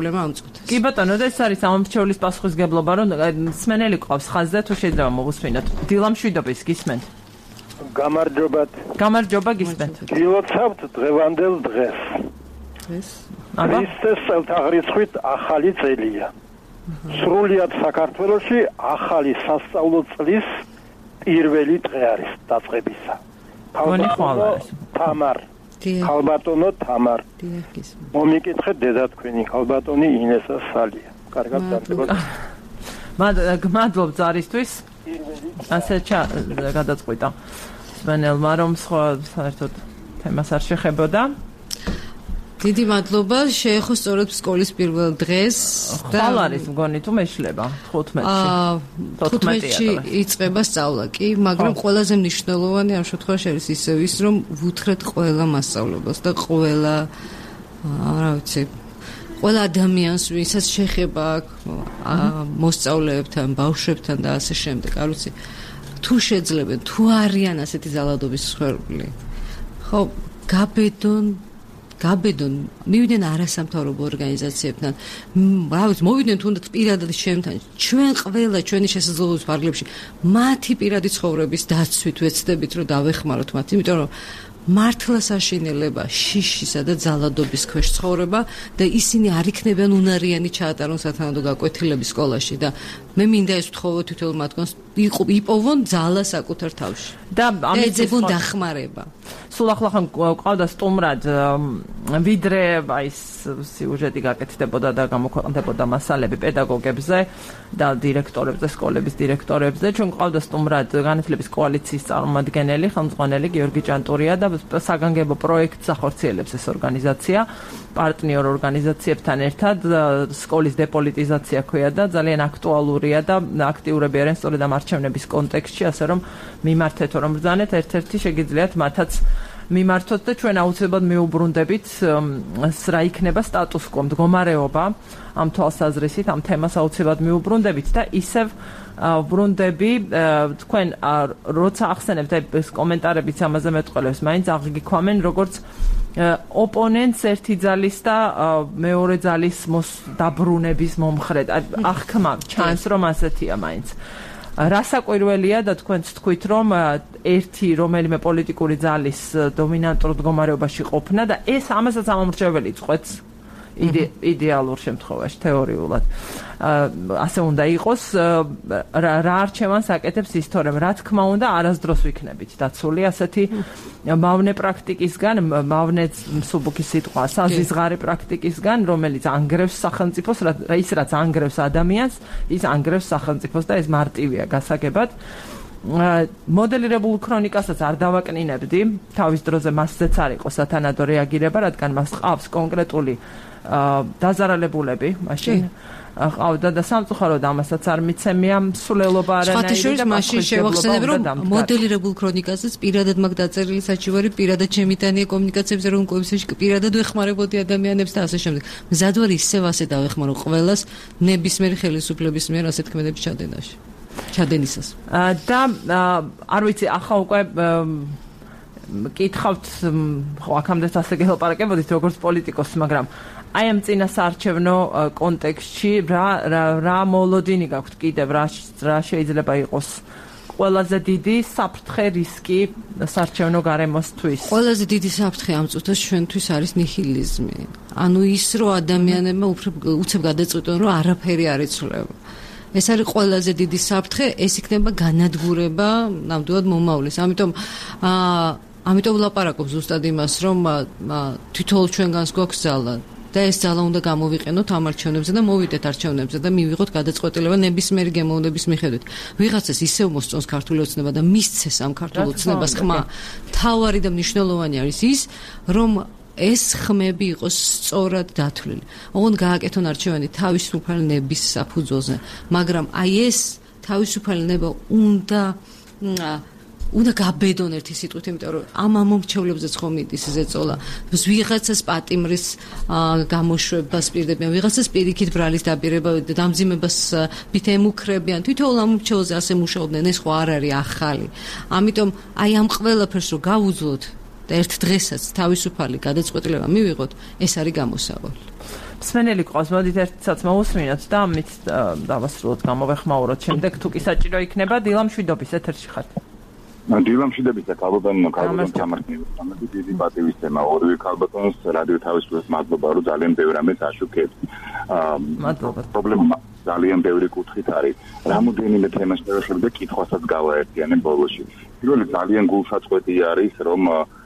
გადაწყვეტეს. კი ბატონო, და ეს არის ამომრჩევლის პასუხისგებლობა, რომ მსმენელი ყავს ხაზზე თუ შეიძლება მოგუსმინოთ. დილამშვიდობის გისმენთ. გამარჯობათ. გამარჯობა გისმენთ. გილოცავთ დღევანდელ დღეს. დღეს? აბა. ქრისტეს წელთაღრიცხვით ახალი წელია. სრულიად საქართველოში ახალი სასწავლო წლის პირველი დღე არის დაწყებისა. თამარ. ქალბატონო თამარ. მომიკითხეთ დედა თქვენი ქალბატონი ინესა სალია. კარგად დამტებოთ. მადლობ ზარისთვის. ასე გადაწყვიტა. სვენელმა რომ სხვა საერთოდ თემას არ შეხებოდა. დიდი მადლობა, შეეხო სწორედ სკოლის პირველ დღეს და ხალ არის მგონი თუ მეშლება თხუთმეტში. თხუთმეტში იწყება სწავლა კი, მაგრამ ყველაზე მნიშვნელოვანი ამ შემთხვევაში არის ისევ ის, რომ ვუთხრეთ ყველა მასწავლებლას და ყველა რა ვიცი, ყველა ადამიანს, ვისაც შეხება აქვს მოსწავლეებთან, ბავშვებთან და ასე შემდეგ, არ ვიცი, თუ შეძლებენ, თუ არიან ასეთი ზალადობის მსხვერპლი. ხო, გაბედონ გაბედონ, მივიდნენ არასამთავრობო ორგანიზაციებთან, რა ვიცი, მოვიდნენ თუნდაც პირადად ჩემთან, ჩვენ ყველა ჩვენი შესაძლებლობის ფარგლებში მათი პირადი ცხოვრების დაცვით ვეცდებით, რომ დავეხმაროთ მათ, იმიტომ რომ მართლა საშინელება, შიშისა და ზალადობის ქვეშ ცხოვრება და ისინი არ იქნებიან უნარიანი ჩაატარონ სათანადო გაკვეთილების სკოლაში და მე მინდა ეს ვთხოვო თითოეულ მათგანს იპოვონ ძალა საკუთარ თავში და ეძებონ დახმარება. სულ ახლა ხან ყავდა სტუმრად ვიდრე აი ეს სიუჟეტი გაკეთდებოდა და გამოქვეყნდებოდა მასალები პედაგოგებზე და დირექტორებზე, სკოლების დირექტორებზე. ჩვენ ყავდა სტუმრად განათლების კოალიციის წარმომადგენელი, ხელმძღვანელი გიორგი ჭანტურია და საგანგებო პროექტს ახორციელებს ეს ორგანიზაცია პარტნიორ ორგანიზაციებთან ერთად. სკოლის დეპოლიტიზაცია ქვია და ძალიან აქტუალურია და აქტიურები არიან სწორედ ამ არჩევნების კონტექსტში, ასე რომ მიმართეთ რომ ბრძანეთ, ერთ-ერთი შეგიძლიათ მათაც მიმართოთ და ჩვენ აუცილებლად მიუბრუნდებით რა იქნება სტატუს კო, მდგომარეობა ამ თვალსაზრისით, ამ თემას აუცილებლად მიუბრუნდებით და ისევ ბრუნდები თქვენ როცა ახსენებთ ეს კომენტარებიც ამაზე მეტყველებს, მაინც აღგიქვამენ როგორც ოპონენტს ერთი ძალის და მეორე ძალის დაბრუნების მომხრე. აღქმა ჩანს რომ ასეთია მაინც. რასაკვირველია და თქვენც თქვით რომ ერთი რომელიმე პოლიტიკური ძალის დომინანტურ მდგომარეობაში ყოფნა და ეს ამასაც ამომრჩეველი წყვეტს იდეალურ შემთხვევაში თეორიულად. ასე უნდა იყოს რა არჩევანს აკეთებს ის თორემ რა თქმა უნდა არასდროს ვიქნებით დაცული ასეთი მავნე პრაქტიკისგან, მავნე მსუბუქი სიტყვა, საზიზღარე პრაქტიკისგან, რომელიც ანგრევს სახელმწიფოს, ის რაც ანგრევს ადამიანს, ის ანგრევს სახელმწიფოს და ეს მარტივია გასაგებად. მოდელირებულ ქრონიკასაც არ დავაკნინებდი, თავის დროზე მასზეც არ იყო სათანადო რეაგირება, რადგან მას ყავს კონკრეტული დაზარალებულები, მაშინ ყავდა და სამწუხაროდ ამასაც არ მიცემია მსვლელობა არანაირი და მაშინ შევახსენებ რომ მოდელირებულ ქრონიკაზეც პირადად მაგ დაწერილი საჩივარი პირადად ჩემიტანია კომუნიკაციებზე რომ კომისიაში პირადად ვეხმარებოდი ადამიანებს და ასე შემდეგ. მზად ვარ ისევ ასე დავეხმარო ყველას ნებისმიერი ხელისუფლების მიერ ასეთ ქმედების ჩადენაში. ჩადენისას. და არ ვიცი, ახლა უკვე კითხავთ, ხო, აქამდე ასე გელაპარაკებოდით როგორც პოლიტიკოსი, მაგრამ აი ამ წინა საარჩევნო კონტექსტში რა რა მოლოდინი გაქვთ კიდევ რა რა შეიძლება იყოს ყველაზე დიდი საფრთხე რისკი საარჩევნო გარემოსთვის? ყველაზე დიდი საფრთხე ამ წუთას ჩვენთვის არის ნიჰილიზმი. ანუ ის რომ ადამიანებმა უცებ გადაწყვიტონ რომ არაფერი არ იცვლება. ეს არის ყველაზე დიდი საფრთხე, ეს იქნება განადგურება ნამდვილად მომავლის. ამიტომ აა ამიტომ ვლაპარაკობ ზუსტად იმას, რომ თითოეულ ჩვენგანს გვაქვს ძალა და ეს ძალა უნდა გამოვიყენოთ ამ არჩევნებზე და მოვიდეთ არჩევნებზე და მივიღოთ გადაწყვეტილება ნებისმიერი გემოვნების მიხედვით. ვიღაცას ისევ მოსწონს ქართული ოცნება და მისცეს ამ ქართულ ოცნებას ხმა. თავარი და მნიშვნელოვანი არის ის, რომ ეს ხმები იყოს სწორად დათვლილი. ოღონდ გააკეთონ არჩევანი თავისუფალი ნების საფუძველზე, მაგრამ აი ეს თავისუფალი ნება უნდა უნდა გაბედონ ერთი სიტყვით, იმიტომ რომ ამ ამომრჩევლებზეც ხომ მიდის ზეწოლა. ვიღაცას პატიმრის გამოშვებას პირდებიან, ვიღაცას პირიქით ბრალის დაპირება, დამძიმებას მით ემუქრებიან. თითოეულ ამომრჩეველზე ასე მუშაობდნენ, ეს ხო არ არის ახალი. ამიტომ აი ამ ყველაფერს რო გავუძლოთ და ერთ დღესაც თავისუფალი გადაწყვეტილება მივიღოთ, ეს არის გამოსავალი. მსმენელი ყავს, მოდით ერთსაც მოусმინოთ და ამით დავასრულოთ, გამოვეხმაუროთ. შემდეგ თუ კი საჭირო იქნება, დილა მშვიდობის ეთერში ხართ. დილა მშვიდობის და ქალბატონო, ქალბატონო გამარჯვება. ამიტომ დიდი პატივისცემა ორივე ქალბატონს რადიო თავისუფლებას მადლობა, რომ ძალიან ბევრ რამეს აშუქებთ. მადლობა. პრობლემა ძალიან ბევრი კუთხით არის. რამოდენიმე თემას შევეხებ და კითხვასაც გავაერთიანებ ბოლოში. პირველი ძალიან გულსაწყვეტი არის, რომ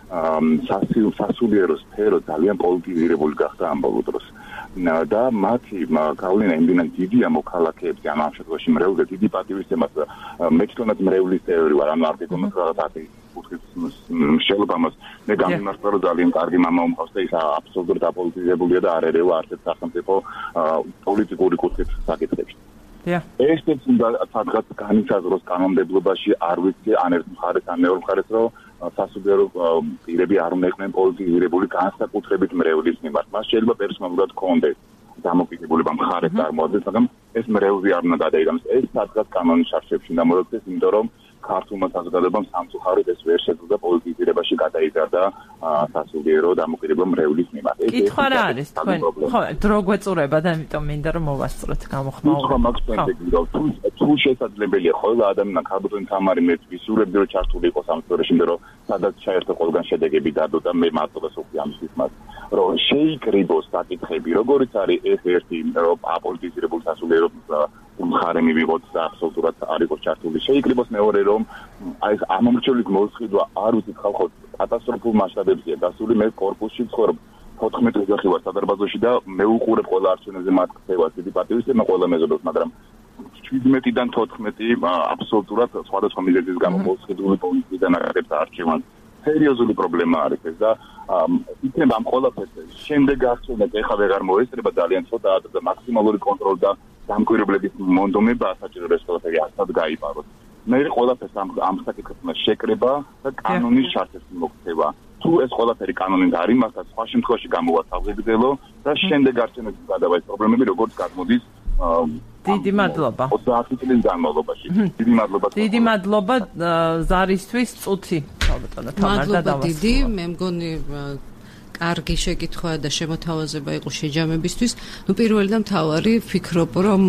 სასულიერო სფერო ძალიან პოლიტიზირებული გახდა ამ ბოლო დროს. და მათი გავლენა იმდენად დიდია მოქალაქეებზე, ამ შემთხვევაში მრევლზე დიდი პატივისცემას მე თვითონაც მრევლის წევრი ვარ, ანუ არ გეკონოს რაღაცა კუთხის შეელბამას. მე გამიმართლა, რომ ძალიან კარგი მამა უმყავს და ის აბსოლუტურად დაპოლიტიზებულია და არ ერევა არც ერთ სახელმწიფო პოლიტიკური კუთხის საკითხებში. ესეც უნდა სადღაც განისაზღვროს კანონმდებლობაში, არ ვიცი, ან ერთ მხარეს, ან მეორე მხარეს, რომ სასულიერო პირები არ უნდა იყვნენ პოლიტიზირებული განსაკუთრებით მრევლის მიმართ. მას შეიძლება პერსონალურად კონდეს დამოკიდებულება მხარეს წარმოადგენს, მაგრამ ეს მრევლი არ უნდა გადაიღოს. ეს სადღაც კანონის შარშებში უნდა მოექცეს, იმიტომ რომ ქართულმა საზოგადოებამ სამწუხაროდ ეს ვერ შეძლო პოლიტიზირებაში გადაიზარდა სასულიერო დამოკიდებულება მრევლის მიმართ. კითხვა რა არის თქვენ? ხო, დრო გვეწურება და ამიტომ მინდა რომ მოვასწროთ გამოხმაურება. თუ შესაძლებელია ყველა ადამიანმა ქალბატონი თამარი მეც ვისურვებდი რომ ჩართული იყოს ამ სფეროში, იმიტომ რომ სადაც ჩაერთო ყველგან შედეგები დადო და მე მადლობას ვუხდი ამისთვის მას. რომ შეიკრიბოს საკითხები, როგორიც არის ეს ერთი რომ აპოლიტიზირებული სასულიერო მხარე მივიღოთ და აბსოლუტურად არ იყოს ჩართული. შეიკრიბოს მეორე რომ აი ეს ამომრჩევლის მოსყიდვა არ უცით ხალხო კატასტროფულ მასშტაბებზეა დასული. მე კორპუსში ვცხოვრობ თოთხმეტი ოჯახი ვარ სადარბაზოში და მე უყურებ ყველა არჩევნებზე მათ ქცევას, დიდი პატივისცემა ყველა მეზობელს, მაგრამ შვიდმეტიდან თოთხმეტი აბსოლუტურად სხვადასხვა მიზეზის გამო მოსყიდული პოლიტიკიდან აღებს არჩევანს. სერიოზული პრობლემა არის ეს და იქნება ამ ყველაფერს შემდეგ არჩევნები ეხლა ვეღარ მოესწრება, ძალიან ცოტაა და მაქსიმალური კონტროლი და დამკვირვებლების მონდომება საჭირო ეს ყველაფერი ასად გაიპაროთ. მე ყველაფერს ამ ამ საკითხებს შეკრება და კანონის შარშებში მოქცევა. თუ ეს ყველაფერი კანონით არ იმასთან, სხვა შემთხვევაში გამოვა თავგეგრძელო და შემდეგ არჩევნებში გადავა ეს პრობლემები, როგორც გადმოდის დიდი მადლობა. ოცდაათი წლის განმავლობაში. დიდი მადლობა. დიდი მადლობა ზარისთვის წუთი. ალბათო თამარ და დავასრულოთ. დიდი, მე მგონი კარგი შეკითხვა და შემოთავაზება იყო შეჯამებისთვის. ნუ პირველი და მთავარი ვფიქრობ, რომ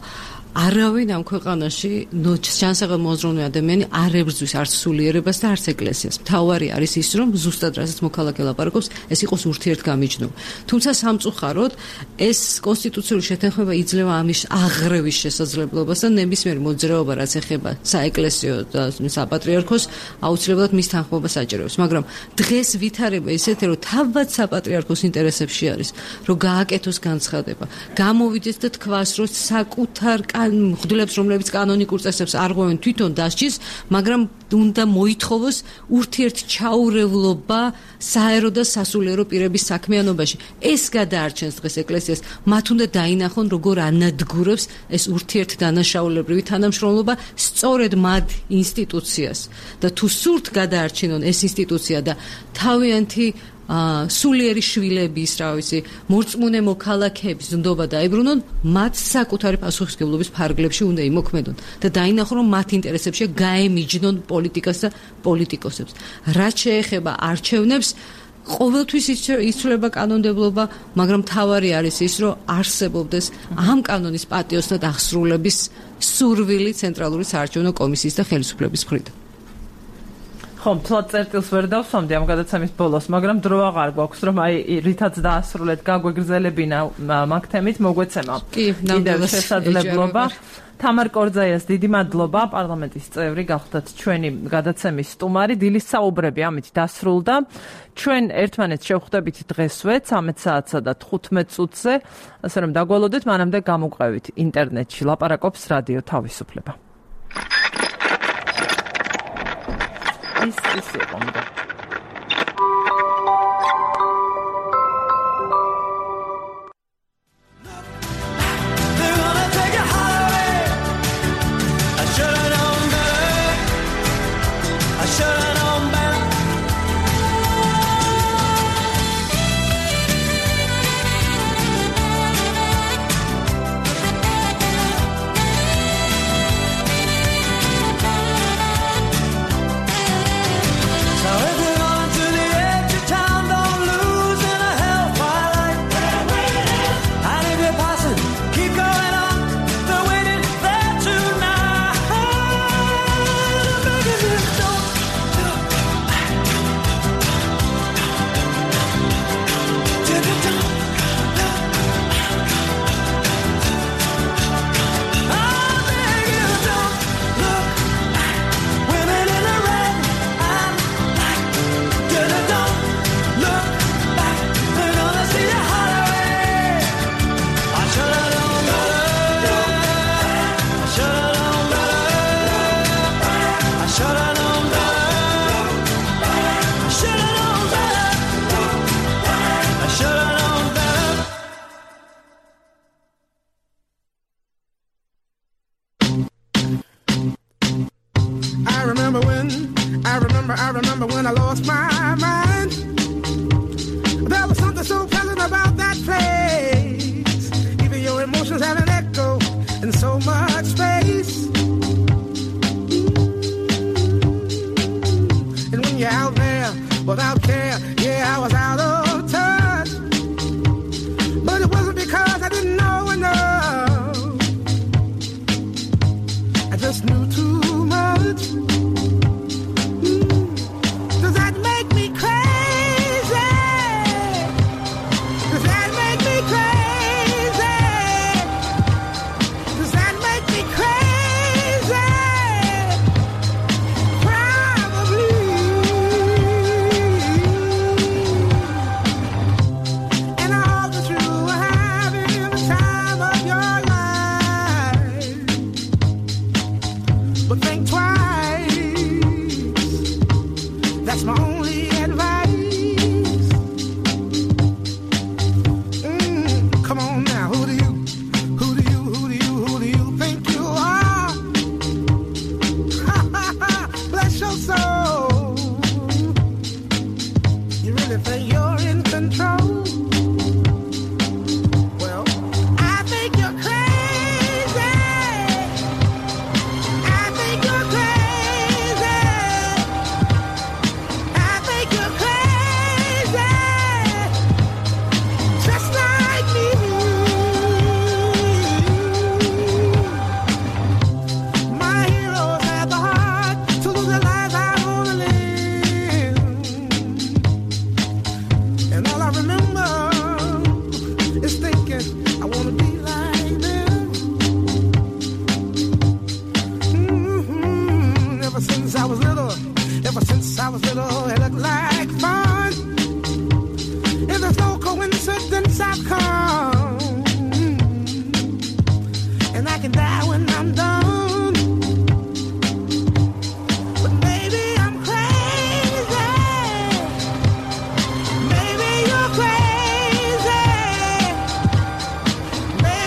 არავინ ამ ქვეყანაში ჯანსაღად მოაზროვნე ადამიანი არ ებრძვის არც სულიერებას და არც ეკლესიას. მთავარი არის ის, რომ ზუსტად რასაც მოქალაქე ლაპარაკობს, ეს იყოს ურთიერთგამიჯნობა. თუმცა სამწუხაროდ ეს კონსტიტუციური შეთანხმება იძლევა ამის აღრევის შესაძლებლობას და ნებისმიერი მოძრაობა, რაც ეხება საეკლესიო და საპატრიარქოს, აუცილებლად მის თანხმობას აჭირებს. მაგრამ დღეს ვითარება ისეთი, რომ თავად საპატრიარქოს ინტერესებში არის, რომ გააკეთოს განცხადება, გამოვიდეს და თქვას, რომ საკუთარ მღვდლებს, რომლებიც კანონიკურ წესებს არღვევენ, თვითონ დასჯის, მაგრამ უნდა მოითხოვოს ურთიერთჩაურევლობა საერო და სასულიერო პირების საქმიანობაში. ეს გადაარჩენს დღეს ეკლესიას, მათ უნდა დაინახონ, როგორ ანადგურებს ეს ურთიერთდანაშაულებრივი თანამშრომლობა სწორედ მათ ინსტიტუციას და თუ სურთ გადაარჩენონ ეს ინსტიტუცია და თავიანთი სულიერი შვილების, რა ვიცი, მორწმუნე მოქალაქეების ნდობა დაებრუნონ, მათ საკუთარი პასუხისმგებლობის ფარგლებში უნდა იმოქმედონ და დაინახონ, რომ მათ ინტერესებშია გაემიჯნონ პოლიტიკას და პოლიტიკოსებს. რაც შეეხება არჩევნებს, ყოველთვის იცვლება კანონმდებლობა, მაგრამ მთავარი არის ის, რომ არსებობდეს ამ კანონის პატიოსნად აღსრულების სურვილი ცენტრალური საარჩევნო კომისიის და ხელისუფლების მხრიდან. ხომ, თლად წერტილს ვერ დავსვამდი ამ გადაცემის ბოლოს, მაგრამ დრო აღარ გვაქვს, რომ აი რითაც დაასრულეთ, გაგვეგრძელებინა მაგ თემით, მოგვეცემა კიდევ შესაძლებლობა. თამარ კორძაიას დიდი მადლობა, პარლამენტის წევრი, გახდათ ჩვენი გადაცემის სტუმარი. დილის საუბრები ამით დასრულდა. ჩვენ ერთმანეთს შევხვდებით დღესვე ცამეტ საათსა და თხუთმეტ წუთზე, ასე რომ დაგვალოდეთ, მანამდე გამოგვყევით ინტერნეტში. ლაპარაკობს რადიო თავისუფლება. Is is it on the So remember, I remember when I lost my mind. There was something so pleasant about that place. Even your emotions have an echo in so much space. And when you're out there without care, yeah, I was out of touch. But it wasn't because I didn't know enough. I just knew too much. Does that make me crazy? Does that make me crazy? Does that make me crazy? Probably. And I hope that you are having the time of your life. But think twice. That's my only advice. Mm, come on now, who do you, who do you, who do you, who do you think you are? Bless your soul. You really think you're in control? Well, I think you're crazy. I think you're crazy. I think you're crazy, just like me. My heroes had the heart to lose their lives out on the limb. And all I remember is thinking, I want to be like them. Mhm. Ever since I was little, ever since I was little, it looked like fun. And there's no coincidence I've come. And I can die when I'm done. But maybe I'm crazy. Maybe you're crazy. Maybe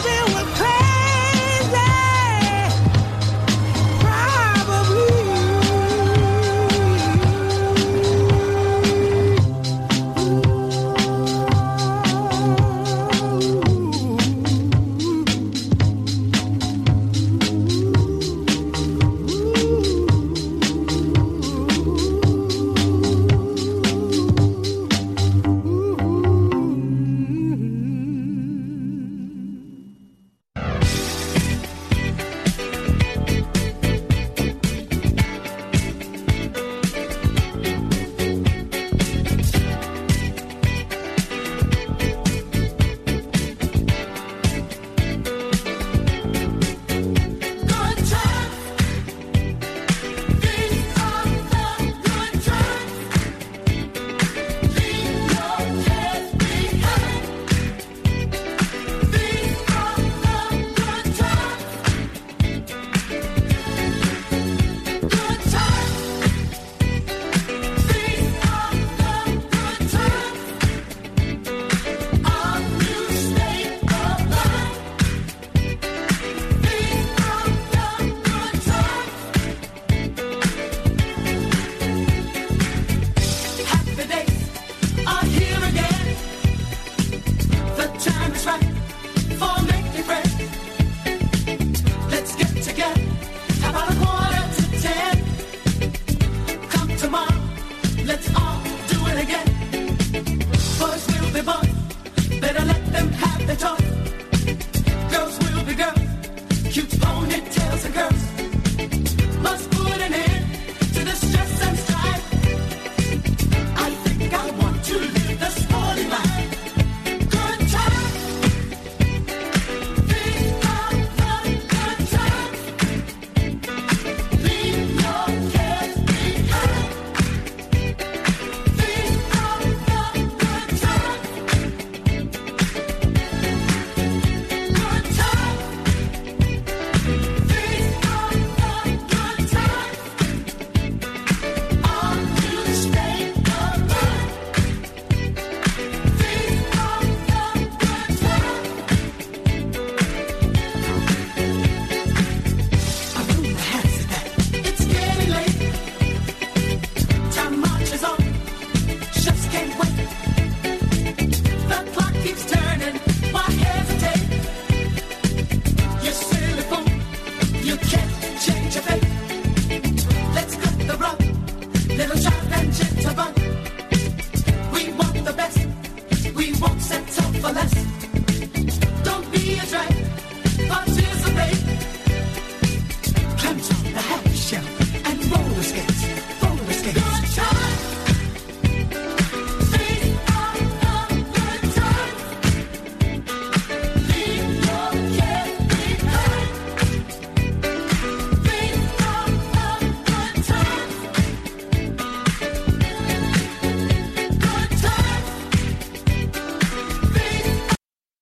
keeps turning.